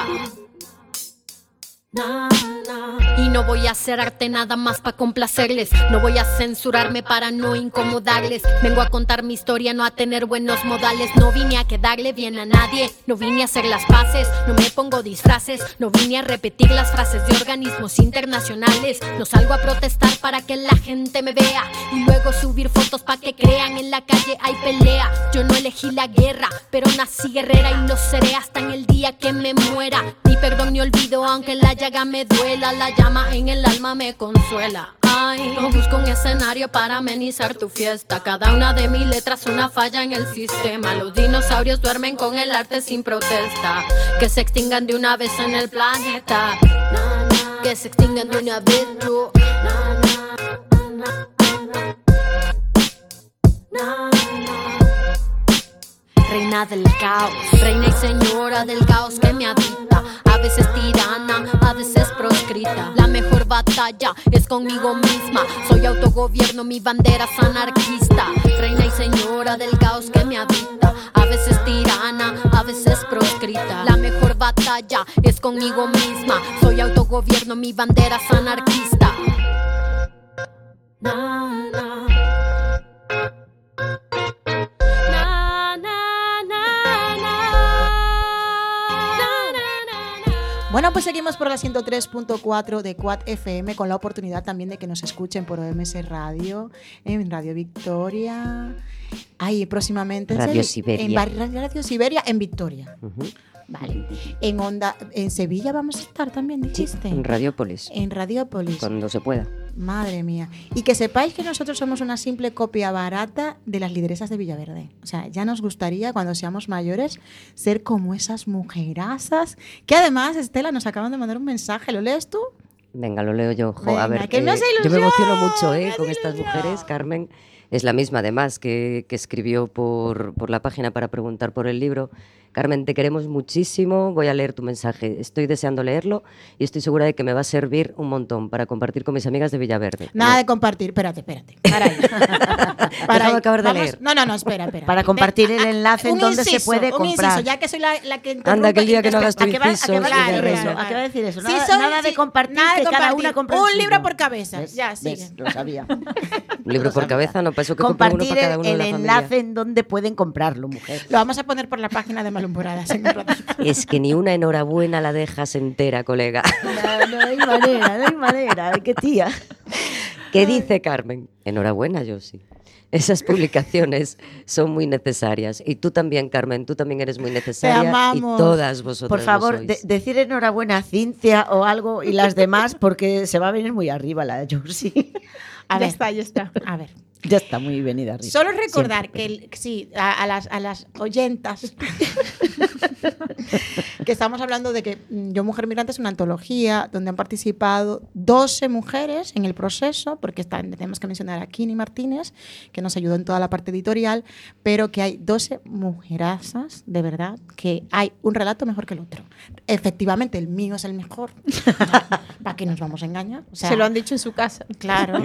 Y no voy a hacer arte nada más para complacerles. No voy a censurarme para no incomodarles. Vengo a contar mi historia, no a tener buenos modales. No vine a quedarle bien a nadie. No vine a hacer las paces, no me pongo disfraces. No vine a repetir las frases de organismos internacionales. No salgo a protestar para que la gente me vea y luego subir fotos para que crean en la calle hay pelea. Yo no elegí la guerra, pero nací guerrera y lo seré hasta en el día que me muera. Ni perdón ni olvido aunque la llaga me duela. La llama en el alma me consuela. Ay, no busco un escenario para amenizar tu fiesta. Cada una de mis letras una falla en el sistema. Los dinosaurios duermen con el arte sin protesta. Que se extingan de una vez en el planeta. Que se extingan de una vez, tú. Reina del caos, reina y señora del caos que me habita. A veces tirana, a veces proscrita. La mejor batalla es conmigo misma. Soy autogobierno, mi bandera es anarquista. Reina y señora del caos que me habita. A veces tirana, a veces proscrita. La mejor batalla es conmigo misma. Soy autogobierno, mi bandera es anarquista. Na, na. Bueno, pues seguimos por la ciento tres punto cuatro de Quad F M con la oportunidad también de que nos escuchen por O M S Radio, en Radio Victoria, ahí próximamente en Radio Sevi- Siberia. En Radio Siberia en Victoria. Uh-huh. Vale. En Onda, en Sevilla vamos a estar también, dijiste. En Radiópolis. En Radiópolis. Cuando se pueda. Madre mía. Y que sepáis que nosotros somos una simple copia barata de las lideresas de Villaverde. O sea, ya nos gustaría cuando seamos mayores ser como esas mujerazas. Que además, Estela, nos acaban de mandar un mensaje. ¿Lo lees tú? Venga, lo leo yo. Jo, Venga, a ver, que me hace yo me ilusión, emociono mucho me eh, hace con estas ilusión. mujeres. Carmen es la misma, además, que, que escribió por, por la página para preguntar por el libro. Carmen, te queremos muchísimo. Voy a leer tu mensaje. Estoy deseando leerlo y estoy segura de que me va a servir un montón para compartir con mis amigas de Villaverde. Nada No. de compartir. Espérate, espérate. Para ahí. Déjame acabar de Vamos- leer. No, no, no, espera, espera. Para compartir el enlace en Un donde se inciso, puede un comprar. inciso, ya que soy la, la que Anda, que el interrumpe, día que no hagas tu ¿A qué va, a qué inciso, va a Claro, decir claro, eso? claro. ¿A qué va a decir eso? Sí, Nada, son- nada de sí, compartir, nada de que cada compartir. una compra Un el libro suyo. por cabeza. ¿Ves? Ya, sigue. ¿Ves? Lo sabía. Un libro por cabeza, no, para eso que compre uno Compartir para cada uno el, de la el familia. enlace en donde pueden comprarlo, mujer. Lo vamos a poner por la página de Malhumoradas en un ratito. Es que ni una enhorabuena la dejas entera, colega. No, no hay manera, no hay manera. Qué tía. ¿Qué dice Carmen? Enhorabuena, yo sí. Esas publicaciones son muy necesarias. Y tú también, Carmen, tú también eres muy necesaria. Te amamos. Y todas vosotras Por lo favor, sois. de- decir enhorabuena a Cintia o algo y las demás, porque se va a venir muy arriba la de Josie. A Ya ver, está, ya está. A ver. Ya está muy venida arriba. Solo recordar Siempre. que, el- sí, a, a las, a las oyentas, que estamos hablando de que mm, Yo Mujer Migrante es una antología donde han participado doce mujeres en el proceso, porque están, tenemos que mencionar a Kini Martínez, que nos ayudó en toda la parte editorial, pero que hay doce mujerazas, de verdad, que hay un relato mejor que el otro. Efectivamente, el mío es el mejor. ¿Para qué nos vamos a engañar? O sea, Se lo han dicho en su casa. Claro.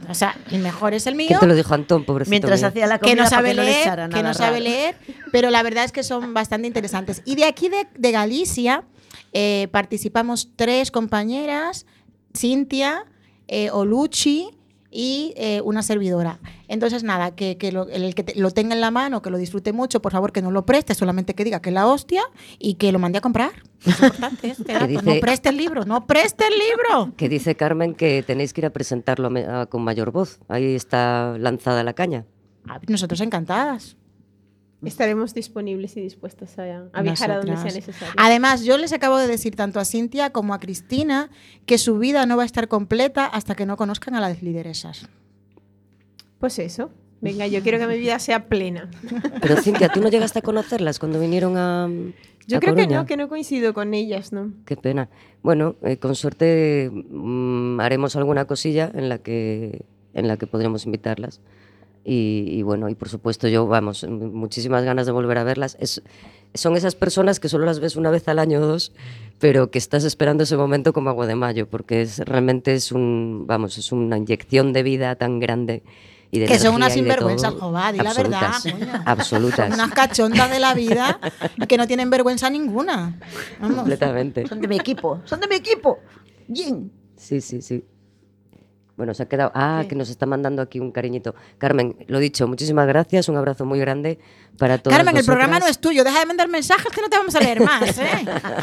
O sea, el mejor es el mío. ¿Quién te lo dijo, Antón, pobrecito Mientras mío? hacía la Que comida no para sabe que no le leer, echara que nada no sabe raro. leer, pero la verdad es que son bastante interesantes. Y de aquí de, de Galicia eh, participamos tres compañeras, Cintia, eh, Oluchi y eh, una servidora. Entonces, nada, que, que lo, el que te- lo tenga en la mano, que lo disfrute mucho, por favor, que no lo preste, solamente que diga que es la hostia y que lo mande a comprar. Es importante este dato. dice- No preste el libro, no preste el libro. Que dice Carmen que tenéis que ir a presentarlo a me- a- con mayor voz. Ahí está lanzada la caña. Ah, nosotros encantadas. Estaremos disponibles y dispuestas a, a viajar a donde sea Nosotras. necesario. Además, yo les acabo de decir tanto a Cintia como a Cristina que su vida no va a estar completa hasta que no conozcan a las lideresas. Pues eso. Venga, yo quiero que mi vida sea plena. Pero Cintia, ¿tú no llegaste a conocerlas cuando vinieron a Yo a creo que Coruña? no, que no coincido con ellas, ¿no? Qué pena. Bueno, eh, con suerte mm, haremos alguna cosilla en la que en la que podremos invitarlas. Y, y bueno, y por supuesto yo, vamos, m- muchísimas ganas de volver a verlas. Es, son esas personas que solo las ves una vez al año o dos, pero que estás esperando ese momento como agua de mayo, porque es, realmente es un, vamos, es una inyección de vida tan grande. Y de Que son energía unas y de sinvergüenzas, todo. joder, di la verdad, Absolutas, coño. absolutas. Son unas cachondas de la vida que no tienen vergüenza ninguna. Vamos. Completamente. Son de mi equipo, son de mi equipo. Bien. Sí, sí, sí. Bueno, se ha quedado. Ah, que nos está mandando aquí un cariñito. Carmen, lo dicho, muchísimas gracias. Un abrazo muy grande para todos. Carmen, el programa no es tuyo. Deja de mandar mensajes que no te vamos a leer más, ¿eh?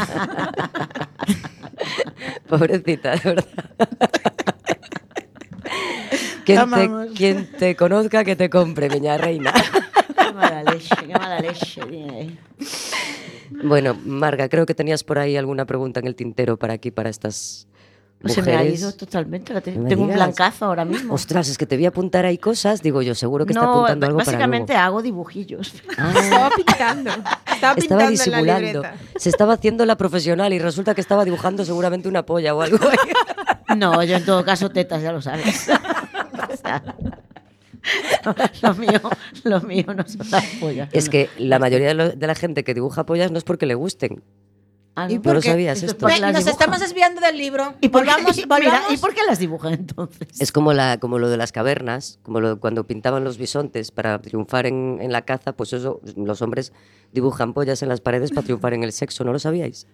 Pobrecita, de verdad. Quien te, Amamos. quien te conozca, que te compre, miña reina. Qué mala leche, qué mala leche. tiene ahí. Bueno, Marga, creo que tenías por ahí alguna pregunta en el tintero para aquí, para estas Pues mujeres. se me ha ido totalmente. la te- No me Tengo un digas. blancazo ahora mismo. Ostras, es que te voy a apuntar ahí cosas. Digo yo, seguro que está no, apuntando algo para básicamente luego. hago dibujillos. Ah. Estaba pintando. Estaba pintando Estaba en la disimulando. libreta. Se estaba haciendo la profesional y resulta que estaba dibujando seguramente una polla o algo. No, yo en todo caso tetas, ya lo sabes. O sea, lo mío, lo mío no son las pollas. Es que la mayoría de, lo- de la gente que dibuja pollas no es porque le gusten. Ah, ¿Y ¿no? por lo qué? sabías Esto es esto. porque Ve, las nos dibujan. estamos desviando del libro. ¿Y por, volvamos, qué, volvamos. mira, ¿y por qué las dibujan entonces? Es como, la, como lo de las cavernas, como lo, cuando pintaban los bisontes para triunfar en, en la caza, pues eso, los hombres dibujan pollas en las paredes para triunfar en el sexo, ¿no lo sabíais?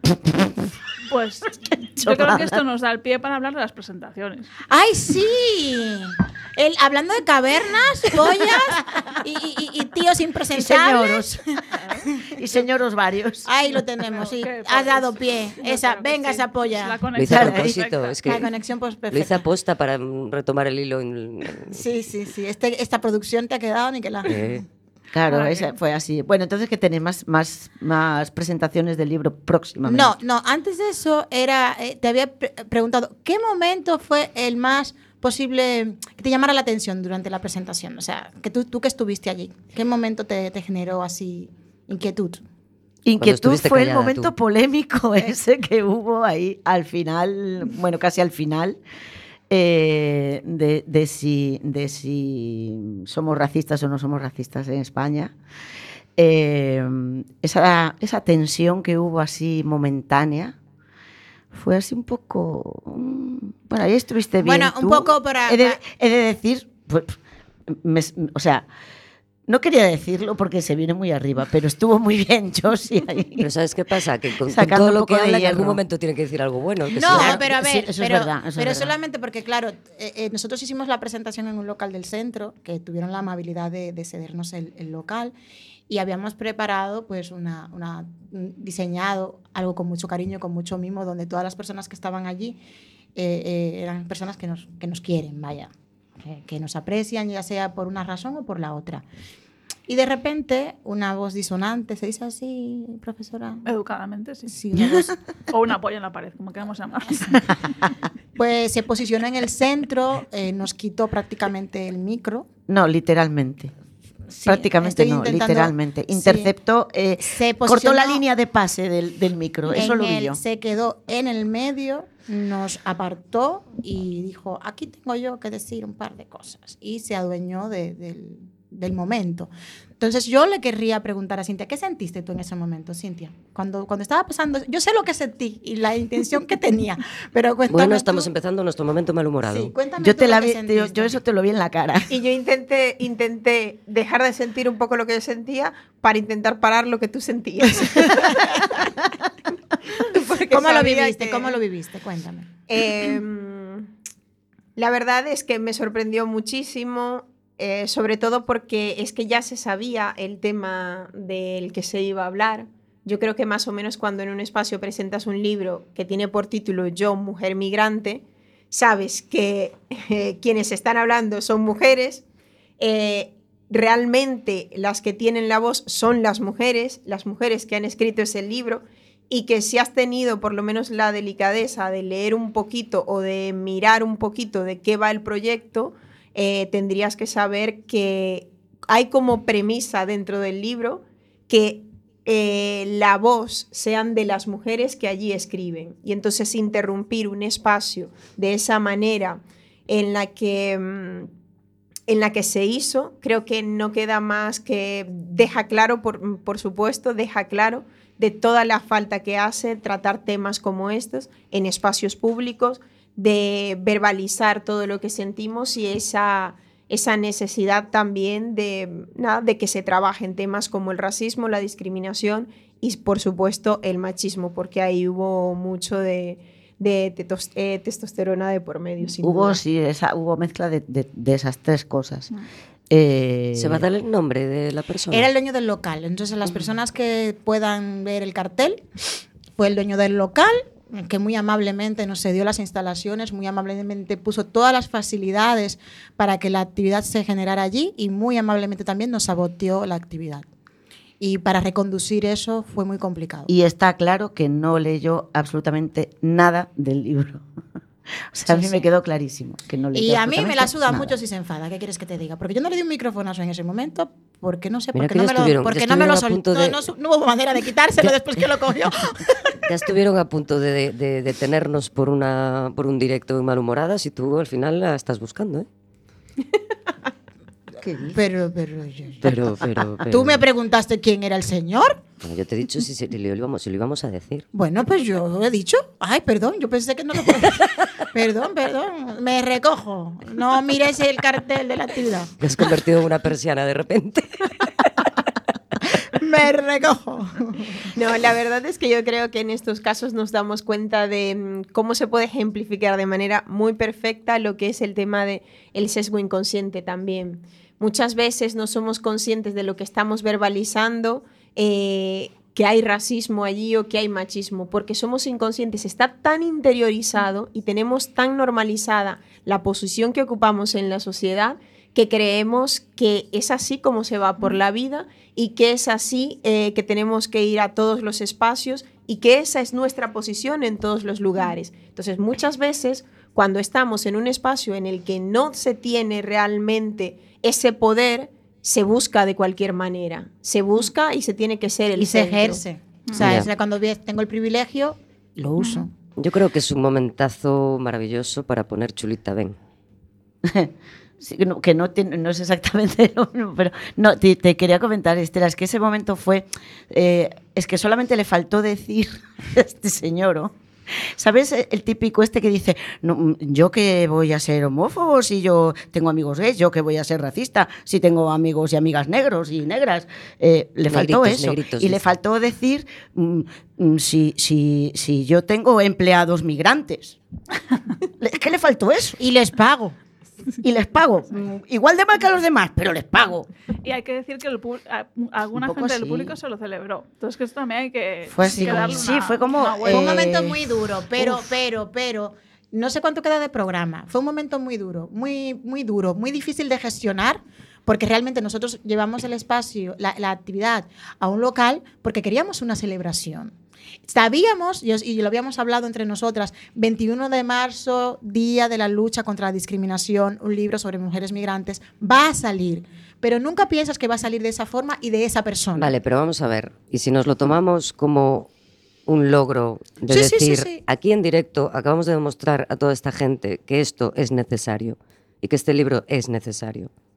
Pues yo creo que esto nos da el pie para hablar de las presentaciones. ¡Ay, sí! El, hablando de cavernas, pollas y, y- y- y tíos Y impresentables. señoros. y señoros varios. Ahí lo tenemos, sí. Creo que Has por dado eso. pie. Yo Esa, creo que venga sí. esa polla. La Lo hice a conexión propósito, perfecta. es que La conexión pues lo hice perfecta. aposta para mm, retomar el hilo. En, Sí, sí, sí. Este, esta producción te ha quedado ni que la... eh, Claro, Ay. esa fue así. Bueno, entonces que tenéis más, más, más presentaciones del libro próximamente. No, no, antes de eso era, eh, te había pre- preguntado, ¿qué momento fue el más posible que te llamara la atención durante la presentación? O sea, que tú, tú que estuviste allí, ¿qué momento te, te generó así inquietud? Inquietud estuviste fue el callada momento tú. polémico ese que hubo ahí al final, bueno, casi al final, eh, de, de si, de si somos racistas o no somos racistas en España. Eh, esa, esa tensión que hubo así momentánea fue así un poco... mm, Bueno, ahí estuviste bien. Bueno, un tú. poco para- He de, he de decir, pues, me- o sea... No quería decirlo porque se viene muy arriba, pero estuvo muy bien Josie ahí. pero ¿sabes qué pasa? Que con, con Sacando todo un lo que poco de habla en algún hierro. momento tiene que decir algo bueno. que No, si Claro, pero a sí, ver, eso es pero, verdad, eso es pero verdad. solamente porque, claro, eh, eh, nosotros hicimos la presentación en un local del centro, que tuvieron la amabilidad de, de cedernos el, el local, y habíamos preparado, pues, una, una, un diseñado algo con mucho cariño, con mucho mimo, donde todas las personas que estaban allí eh, eh, eran personas que nos, que nos quieren, vaya, que, que nos aprecian, ya sea por una razón o por la otra. Y de repente, una voz disonante, ¿se dice así, profesora? Educadamente, sí. Sí, una voz O una polla en la pared, como queramos llamar. pues se posicionó en el centro, eh, nos quitó prácticamente el micro. No, literalmente. Sí, Prácticamente estoy no, intentando- literalmente. sí. Interceptó, eh, Se cortó posicionó la línea de pase del, del micro, eso en lo vi el- yo. Se quedó en el medio, nos apartó y dijo, aquí tengo yo que decir un par de cosas. Y se adueñó de- del, del momento. Entonces yo le querría preguntar a Cintia, ¿qué sentiste tú en ese momento, Cintia? Cuando, cuando estaba pasando, yo sé lo que sentí y la intención que tenía, pero cuéntame Bueno, estamos tú. empezando nuestro momento malhumorado. Sí, cuéntame Yo, tú te lo la que vi, yo, sentiste. yo eso te lo vi en la cara. Y yo intenté, intenté dejar de sentir un poco lo que yo sentía para intentar parar lo que tú sentías. Porque ¿Cómo lo sabía viviste? que- ¿Cómo lo viviste? Cuéntame. Eh, la verdad es que me sorprendió muchísimo, eh, sobre todo porque es que ya se sabía el tema del que se iba a hablar. Yo creo que más o menos cuando en un espacio presentas un libro que tiene por título Yo, mujer migrante, sabes que eh, quienes están hablando son mujeres, eh, realmente las que tienen la voz son las mujeres, las mujeres que han escrito ese libro, y que si has tenido por lo menos la delicadeza de leer un poquito o de mirar un poquito de qué va el proyecto, eh, tendrías que saber que hay como premisa dentro del libro que eh, la voz sean de las mujeres que allí escriben. Y entonces interrumpir un espacio de esa manera en la que... Mmm, en la que se hizo, creo que no queda más que deja claro, por, por supuesto, deja claro de toda la falta que hace tratar temas como estos en espacios públicos, de verbalizar todo lo que sentimos y esa, esa necesidad también de, nada, de que se trabaje en temas como el racismo, la discriminación y, por supuesto, el machismo, porque ahí hubo mucho de... de tetos, eh, testosterona de por medio. Sin Hubo, duda. sí, esa, hubo mezcla de, de, de esas tres cosas. Eh, ¿Se va a dar el nombre de la persona? Era el dueño del local. Entonces, las personas que puedan ver el cartel, fue el dueño del local, que muy amablemente nos cedió las instalaciones, muy amablemente puso todas las facilidades para que la actividad se generara allí y muy amablemente también nos saboteó la actividad. Y para reconducir eso fue muy complicado. Y está claro que no leyó absolutamente nada del libro. O sea, Sí, a mí sí. me quedó clarísimo que no leyó Y a mí me la absolutamente suda nada. mucho si se enfada. ¿Qué quieres que te diga? Porque yo no le di un micrófonazo en ese momento porque no sé, Mira porque que no ya me lo, estuvieron- porque ya no me lo estuvieron a punto soltó. de- No, su- no hubo manera de quitárselo después que lo cogió. Ya estuvieron a punto de, de, de tenernos por, una, por un directo de malhumoradas y tú al final la estás buscando, ¿eh? ¿Qué dices? Pero, pero, yo- Pero, pero, pero... ¿Tú me preguntaste quién era el señor? Bueno, yo te he dicho si, si, lo íbamos, si lo íbamos a decir. Bueno, pues yo he dicho. Ay, perdón, yo pensé que no lo podía. Perdón, perdón. Me recojo. No mires el cartel de la actividad. Te has convertido en una persiana de repente. Me recojo. No, la verdad es que yo creo que en estos casos nos damos cuenta de mm, cómo se puede ejemplificar de manera muy perfecta lo que es el tema del el sesgo inconsciente también. Muchas veces no somos conscientes de lo que estamos verbalizando, eh, que hay racismo allí o que hay machismo, porque somos inconscientes, está tan interiorizado y tenemos tan normalizada la posición que ocupamos en la sociedad que creemos que es así como se va por la vida y que es así eh, que tenemos que ir a todos los espacios y que esa es nuestra posición en todos los lugares. Entonces, muchas veces, cuando estamos en un espacio en el que no se tiene realmente ese poder, se busca de cualquier manera. Se busca y se tiene que ser el Y se centro. ejerce. O sea, Ya. es cuando ves- tengo el privilegio, lo uso. Yo creo que es un momentazo maravilloso para poner Chulita Ben. Sí, que no, que no, tiene- no es exactamente lo mismo, pero no, te, te quería comentar, Estela, es que ese momento fue, eh, es que solamente le faltó decir a este señor, ¿no? ¿Sabes el típico este que dice, no, yo que voy a ser homófobo si yo tengo amigos gays, yo que voy a ser racista si tengo amigos y amigas negros y negras? Eh, le faltó Negritos, eso. negritos, y le dice. faltó decir, mm, mm, si, si, si yo tengo empleados migrantes. Es que le faltó eso. Y les pago. Y les pago. Mm, Igual de mal que a los demás, pero les pago. Y hay que decir que el pu- a- alguna Un poco gente del así. público se lo celebró. Entonces que esto también hay que, Fue así que como- darle sí, una- fue como, una eh, vuelta. Fue un momento muy Eh, duro, pero, uf. pero, pero, no sé cuánto queda de programa. Fue un momento muy duro, muy, muy duro, muy difícil de gestionar, porque realmente nosotros llevamos el espacio, la, la actividad a un local porque queríamos una celebración. Sabíamos, y os- y lo habíamos hablado entre nosotras, veintiuno de marzo, Día de la Lucha contra la Discriminación, un libro sobre mujeres migrantes, va a salir, pero nunca piensas que va a salir de esa forma y de esa persona. Vale, pero vamos a ver. Y si nos lo tomamos como un logro de Sí, sí, sí, decir, sí. aquí en directo acabamos de demostrar a toda esta gente que esto es necesario y que este libro es necesario.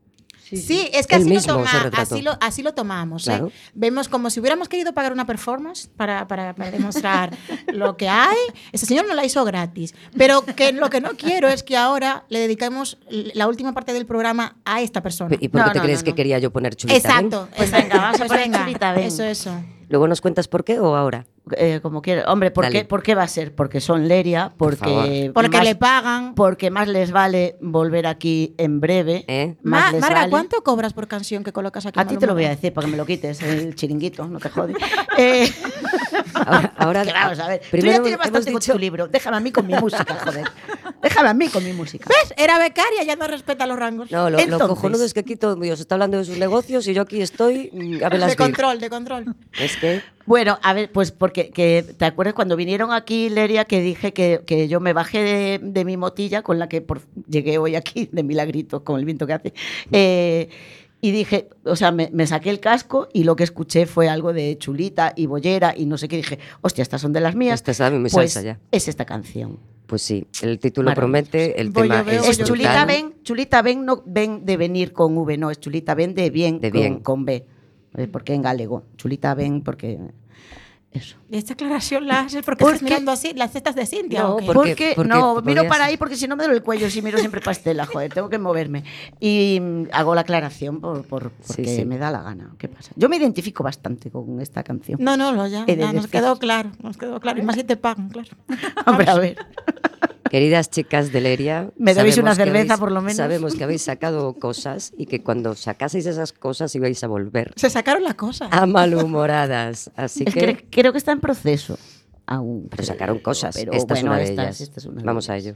Sí, es que Él así lo, mismo toma- se retrató. así, lo, así lo tomamos. ¿eh? Claro. Vemos como si hubiéramos querido pagar una performance para, para, para demostrar lo que hay. Ese señor no la hizo gratis. Pero que lo que no quiero es que ahora le dediquemos la última parte del programa a esta persona. ¿Y por qué No, te no, crees no, que no. quería yo poner chulita? Exacto. Pues exacto. venga, vamos a Pues poner venga, chulita, ven. Eso, eso. ven? Luego nos cuentas por qué o ahora. Eh, como quiera. Hombre, ¿por Dale. qué, ¿por qué va a ser? Porque son Leria, porque, Porque más, le pagan. porque más les vale volver aquí en breve. ¿Eh? Más Ma- les Marga, vale. ¿cuánto cobras por canción que colocas aquí? A ti te lo voy a Malhumorada? decir para que me lo quites, el chiringuito, no te jode. Eh, Ahora, ahora- que vamos a ver. Tú primero ya tienes bastante hemos con dicho- tu libro. Déjame a mí con mi música, joder. Déjame a mí con mi música. ¿Ves? Era becaria, ya no respeta los rangos. No, lo, Entonces- lo cojonudo es que aquí todo Dios está hablando de sus negocios y yo aquí estoy mm, a ver las de vir. control, de control. Es que Bueno, a ver, pues porque que, ¿te acuerdas cuando vinieron aquí, Leria, que dije que, que yo me bajé de, de mi motilla con la que por, llegué hoy aquí, de milagrito, con el viento que hace? Eh, y dije, o sea, me, me saqué el casco y lo que escuché fue algo de chulita y bollera y no sé qué. Dije, hostia, estas son de las mías. Esta sabe mi Pues salsa ya. es esta canción. Pues sí, el título Maravilloso. promete, el Voy, tema yo veo, es, Es yo chulita brutal. ven, chulita ven, no ven de venir con V, no, es chulita ven de bien, De con, bien. con B. Eh, Porque en galego. Chulita ven porque... Eso. ¿Y esta aclaración la haces porque ¿Por estás qué? mirando así las tetas de Cintia? No, ¿o qué? por- Porque, Porque- porque no, podría miro para ser. ahí porque si no me duele el cuello, si miro siempre pastela, joder, tengo que moverme. Y mm, hago la aclaración por, por- porque Sí, sí. me da la gana. ¿Qué pasa? Yo me identifico bastante con esta canción. No, no, lo ya, He de ya nos decir. quedó claro, nos quedó claro. Y más si te pagan, claro. Hombre, a ver. Queridas chicas de Leria, Me debéis sabemos una que cerveza, habéis- por lo menos. Sabemos que habéis sacado cosas y que cuando sacaseis esas cosas ibais a volver Se sacaron la cosa. a malhumoradas. Así Es que, que creo que está en proceso aún. pero sacaron cosas. Pero esta bueno, es una de esta ellas. esta es una de Vamos a ellas. ello.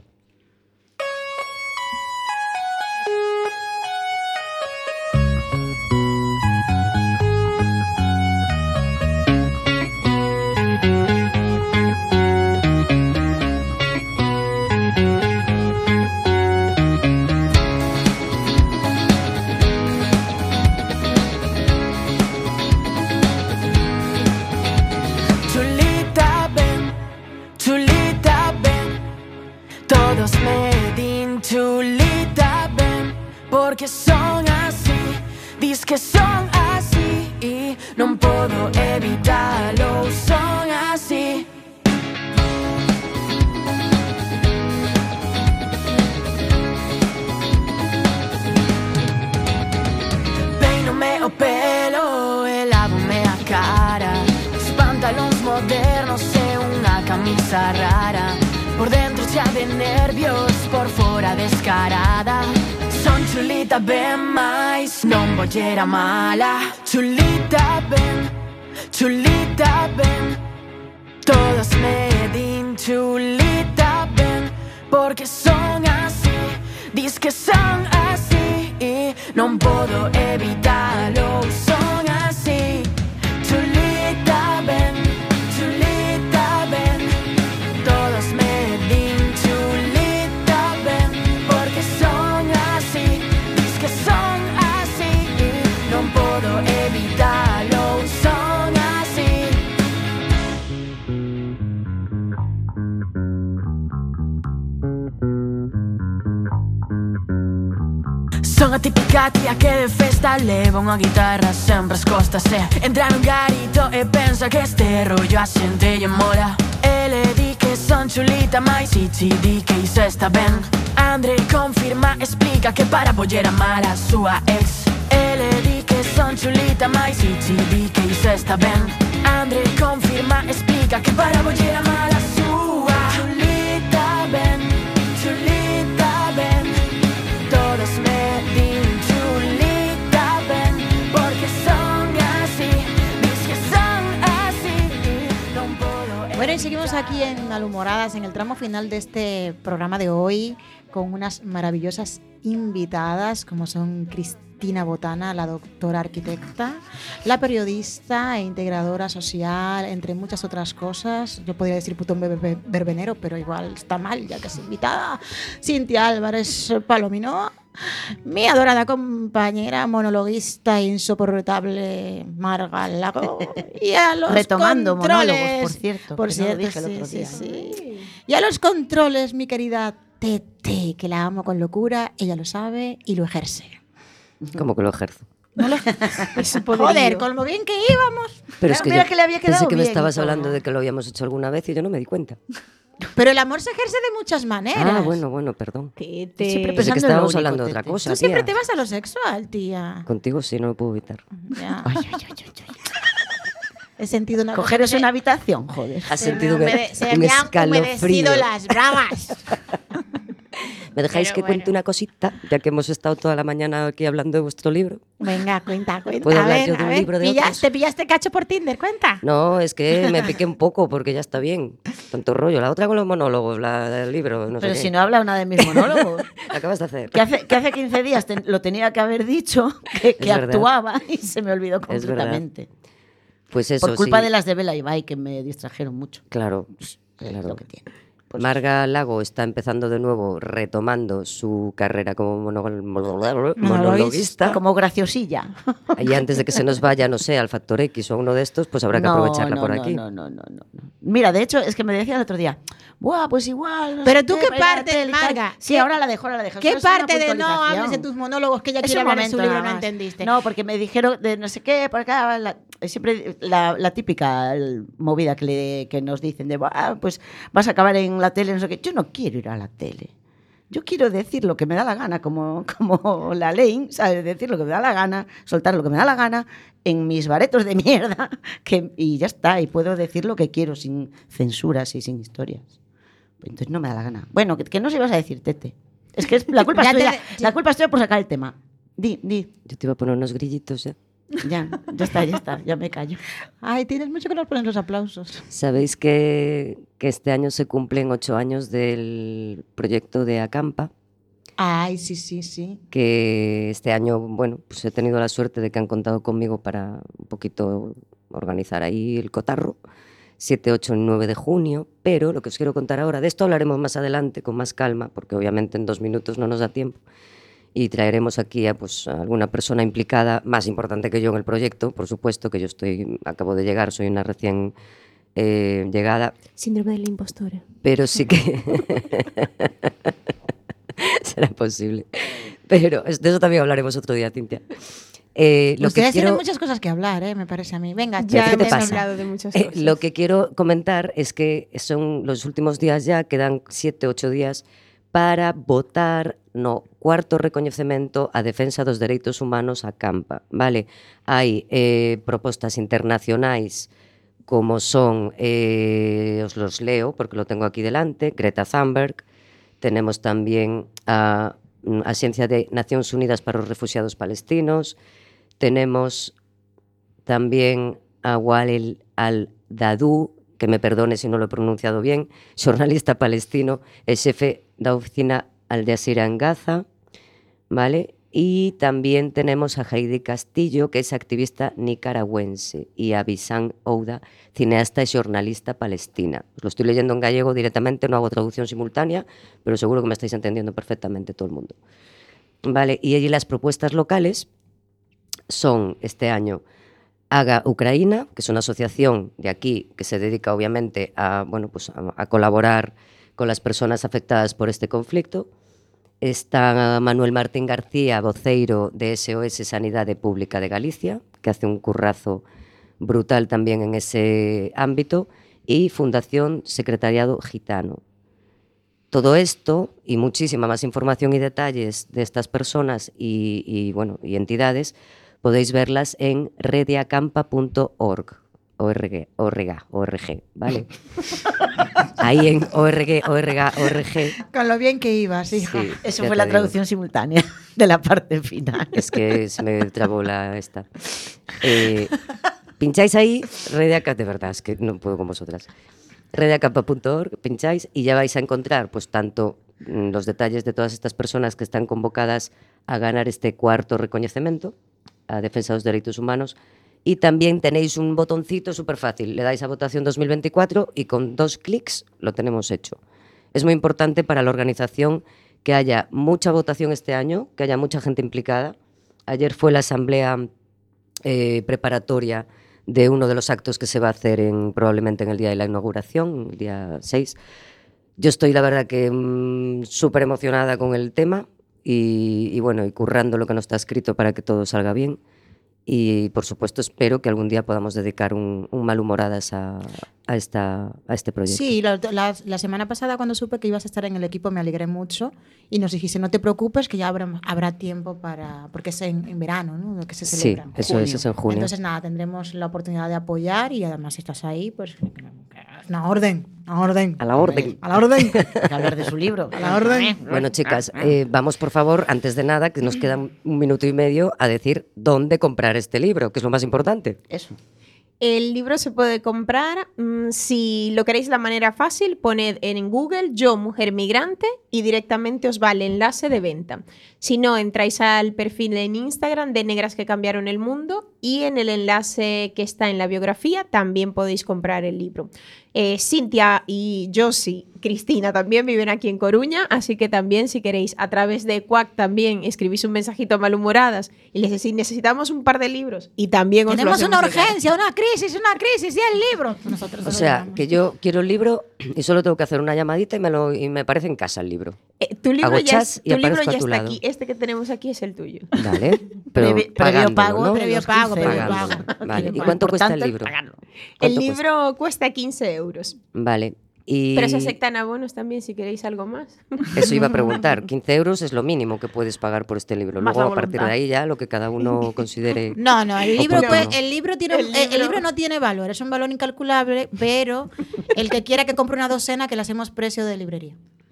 Chulita, ven, chulita, ven. Todos me din chulita, ven. Porque son así, dis que son así. Y no puedo evitarlo, son así. Peínome o pelo, elávome a cara. Os pantalóns modernos e unha camisa rara. Por dentro xa de nervios, por fora descarada. Son chulita ben máis, non bollera mala. Chulita ben, chulita ben. Todos me din chulita ben. Porque son así, dis que son así. E non podo evitalo, son así. Chulita ben, chulita ben. Todos me din chulita ben. Porque son así, dis que son así. E non podo evitalo, son así. Son a típica tía que de festa leva unha guitarra sempre as costas e entra nun garito e pensa que este rollo a xente lle mola. Ele di que son chulita, mais Ichi di que iso está ben. Andre confirma, explica que para poller amar a súa ex. Ele di que son chulita, mais Ichi di que iso está ben. Andre confirma, explica que para poller amar a súa chulita ben, chulita ben. Todos me din chulita ben. Porque son así, dis que son así. Non podo Bueno, y seguimos aquí en Malhumoradas, en el tramo final de este programa de hoy, con unas maravillosas invitadas, como son Cristina Botana, la doctora arquitecta, la periodista e integradora social, entre muchas otras cosas. Yo podría decir putón bebé verbenero, pero igual está mal, ya que es invitada. Cintia Álvarez Palomino, mi adorada compañera, monologuista insoportable Marga Lago. Y a los Retomando controles, monólogos, por cierto, Por que no lo cierto, dije el sí, otro sí, día. sí. Y a los controles, mi querida Tete, que la amo con locura, ella lo sabe y lo ejerce. ¿Cómo que lo ejerzo? Ese poderío. Joder, con lo bien que íbamos. Pero es que Mira yo que le había quedado pensé que me bien y estabas todo. hablando de que lo habíamos hecho alguna vez y yo no me di cuenta. Pero el amor se ejerce de muchas maneras. Ah, bueno, bueno, perdón. Tete. Siempre Pensé que Pensando en lo estábamos único, hablando de Tete. otra cosa, Tú siempre tía. te vas a lo sexual, tía. Contigo sí, no lo puedo evitar. Ya. Ay, ay, ay, ay, ay. He sentido una Cogeros cosa. una habitación, joder. Has Se me sentido un, humede- se un me han humedecido escalofrío. las bragas. ¿Me dejáis Pero que cuente bueno. una cosita? Ya que hemos estado toda la mañana aquí hablando de vuestro libro. Venga, cuenta, cuenta. ¿Puedo a hablar ver, yo de a un ver, libro de pillas- otros? ¿Te pillaste cacho por Tinder? Cuenta. No, es que me piqué un poco porque ya está bien. Tanto rollo. La otra con los monólogos, la del libro, no Pero sé si qué. no habla una de mis monólogos. Acabas de hacer. Que hace, que hace quince días te- lo tenía que haber dicho, que, que verdad. actuaba y se me olvidó Es verdad. completamente. Pues eso, Por culpa sí. de las de Bela Ibai, que me distrajeron mucho. Claro, Es claro. lo que tiene. Pues Marga Lago está empezando de nuevo, retomando su carrera como mono- monologuista. Como graciosilla. Y antes de que se nos vaya, no sé, al Factor X o a uno de estos, pues habrá que No, aprovecharla no, por no, aquí. No, no, no, no, no. Mira, de hecho, es que me decía el otro día, Buah, pues igual. no Pero sé tú qué para ir a la parte, tele y tal". Marga, Sí, ¿qué- ahora la dejo, ahora la dejo. ¿Qué Solo es una parte de no puntualización. hables de tus monólogos que ella Es quiere un hablar en su momento libro nada no más. entendiste? No, porque me dijeron de no sé qué, por acá, la- siempre la, la típica el- movida que, le, que nos dicen de, "Buah, pues vas a acabar en la tele, no sé qué". Yo no quiero ir a la tele. Yo quiero decir lo que me da la gana, como, como la ley, ¿sabes? Decir lo que me da la gana, soltar lo que me da la gana en mis baretos de mierda, que, y ya está, y puedo decir lo que quiero sin censuras y sin historias. Entonces no me da la gana. Bueno, que, que no se ibas a decir, Tete. Es que es, la culpa es Ya te tuya. de- La culpa es tuya por sacar el tema. Di, di. Yo te iba a poner unos grillitos, ¿eh? Ya, ya está, ya está, ya me callo. Ay, tienes mucho que nos ponen los aplausos. Sabéis que, que este año se cumplen ocho años del proyecto de Acampa, Ay, sí, sí, sí. que este año, bueno, pues he tenido la suerte de que han contado conmigo para un poquito organizar ahí el cotarro, siete, ocho y nueve de junio, pero lo que os quiero contar ahora, de esto hablaremos más adelante con más calma, porque obviamente en dos minutos no nos da tiempo, y traeremos aquí a, pues, a alguna persona implicada, más importante que yo en el proyecto, por supuesto, que yo estoy, acabo de llegar, soy una recién eh, llegada, Síndrome de la impostora. pero sí que... Será posible. Pero es- de eso también hablaremos otro día, Cintia. Eh, lo que Ustedes quiero... tienen muchas cosas que hablar, ¿eh? Me parece a mí. Venga, Ya, Ya ¿qué te hemos pasa? hablado de muchas Eh, cosas. lo que quiero comentar es que son los últimos días ya, quedan siete, ocho días para votar no cuarto recoñecemento a defensa dos dereitos humanos a Campa, vale? Hai eh, propostas internacionais como son, eh, os los leo porque lo tengo aquí delante, Greta Thunberg, tenemos también a mm, Axencia de Nacións Unidas para os Refugiados Palestinos, tenemos también a Walel Al-Dadou, que me perdone si no lo he pronunciado bien, xornalista palestino e xefe da oficina Al Jazeera en Gaza, ¿vale? Y también tenemos a Heidi Castillo, que es activista nicaragüense, y a Bisan Ouda, cineasta y xornalista palestina. Os lo estoy leyendo en gallego directamente, no hago traducción simultánea, pero seguro que me estáis entendiendo perfectamente todo el mundo. Vale, y allí las propuestas locales son este año Haga Ucraína, que es una asociación de aquí que se dedica obviamente a, bueno, pues a, a colaborar con las personas afectadas por este conflicto. Está Manuel Martín García, voceiro de S O S Sanidade Pública de Galicia, que hace un currazo brutal también en ese ámbito, y Fundación Secretariado Gitano. Todo esto y muchísima más información y detalles de estas personas y, y, bueno, y entidades podéis verlas en redeacampa punto org, org, org, org, ¿vale? Ahí en org, org, org. Con lo bien que ibas, hija. Sí, Eso ya fue te la digo. traducción simultánea de la parte final. Es que se me trabó la esta. Eh, pincháis ahí, Redeacampa, de verdad, es que no puedo con vosotras. redeacampa punto org, pincháis y ya vais a encontrar pues tanto mm, los detalles de todas estas personas que están convocadas a ganar este cuarto recoñecemento a defensa dos dereitos humanos, y también tenéis un botoncito súper fácil, le dais a votación dos mil veinticuatro y con dos clics lo tenemos hecho. Es muy importante para la organización que haya mucha votación este año, que haya mucha gente implicada. Ayer fue la asamblea eh, preparatoria de uno de los actos que se va a hacer en, probablemente en el día de la inauguración, el día seis. Yo estoy, la verdad, que mmm, súper emocionada con el tema. y, y bueno, y currando lo que no está escrito para que todo salga bien. Y por supuesto espero que algún día podamos dedicar un, un Malhumoradas a, a, esta, a este proyecto. Sí, la, la, la semana pasada cuando supe que ibas a estar en el equipo me alegré mucho y nos dijiste, no te preocupes que ya habrá, habrá tiempo para, porque es en, en verano, ¿no? Que se celebra. Sí, eso es, es en junio. Entonces nada, tendremos la oportunidad de apoyar y además si estás ahí, pues una orden, una orden. A la orden. A la orden. Hay que hablar de su libro. A la orden. Bueno, chicas, eh, vamos por favor, antes de nada, que nos queda un minuto y medio, a decir dónde comprar este libro, que es lo más importante. Eso. El libro se puede comprar, mmm, si lo queréis de la manera fácil, poned en Google Yo, Mujer Migrante y directamente os va el enlace de venta. Si no, entráis al perfil en Instagram de Negras que Cambiaron el Mundo y en el enlace que está en la biografía también podéis comprar el libro. Eh, Cintia y Josie, Cristina también viven aquí en Coruña, así que también si queréis a través de Quack también escribís un mensajito a Malhumoradas y les decís necesitamos un par de libros y también os lo Tenemos hacemos una llegar. urgencia, una crisis, una crisis y el libro. Nosotros O lo sea, llevamos. que yo quiero el libro y solo tengo que hacer una llamadita y me, lo, y me aparece en casa el libro. Eh, tu libro Hago ya, chas es- y tu libro aparezco a ya tu está lado. aquí. Este que tenemos aquí es el tuyo. Vale, pero Previ- previo pagándolo, pago, ¿no? previo los pago, quince previo euros. pago. Vale, ¿y Lo cuánto cuesta el importante es libro? pagarlo. El ¿Cuánto cuesta? libro cuesta quince euros. Vale. Y Pero se aceptan abonos también si queréis algo más. eso iba a preguntar. quince euros es lo mínimo que puedes pagar por este libro. Más Luego, la a partir de voluntad. ahí ya lo que cada uno considere. No, no, el libro, oportuno. pues, el libro tiene, El eh, el libro- libro no tiene valor, es un valor incalculable, pero el que quiera que compre una docena, que le hacemos precio de librería.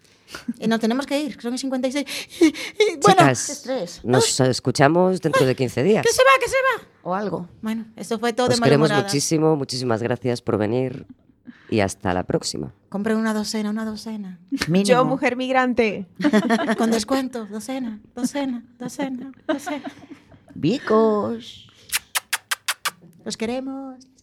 Y nos tenemos que ir, son cincuenta y seis. Y, bueno, Chicas, estrés. nos escuchamos dentro de quince días. que se va, que se va. O algo. Bueno, esto fue todo Os de queremos Malhumoradas. muchísimo, muchísimas gracias por venir y hasta la próxima. Compre una docena, una docena. Mínimo. Yo, mujer migrante. Con descuento, docena, docena, docena, docena. Vicos. Los queremos.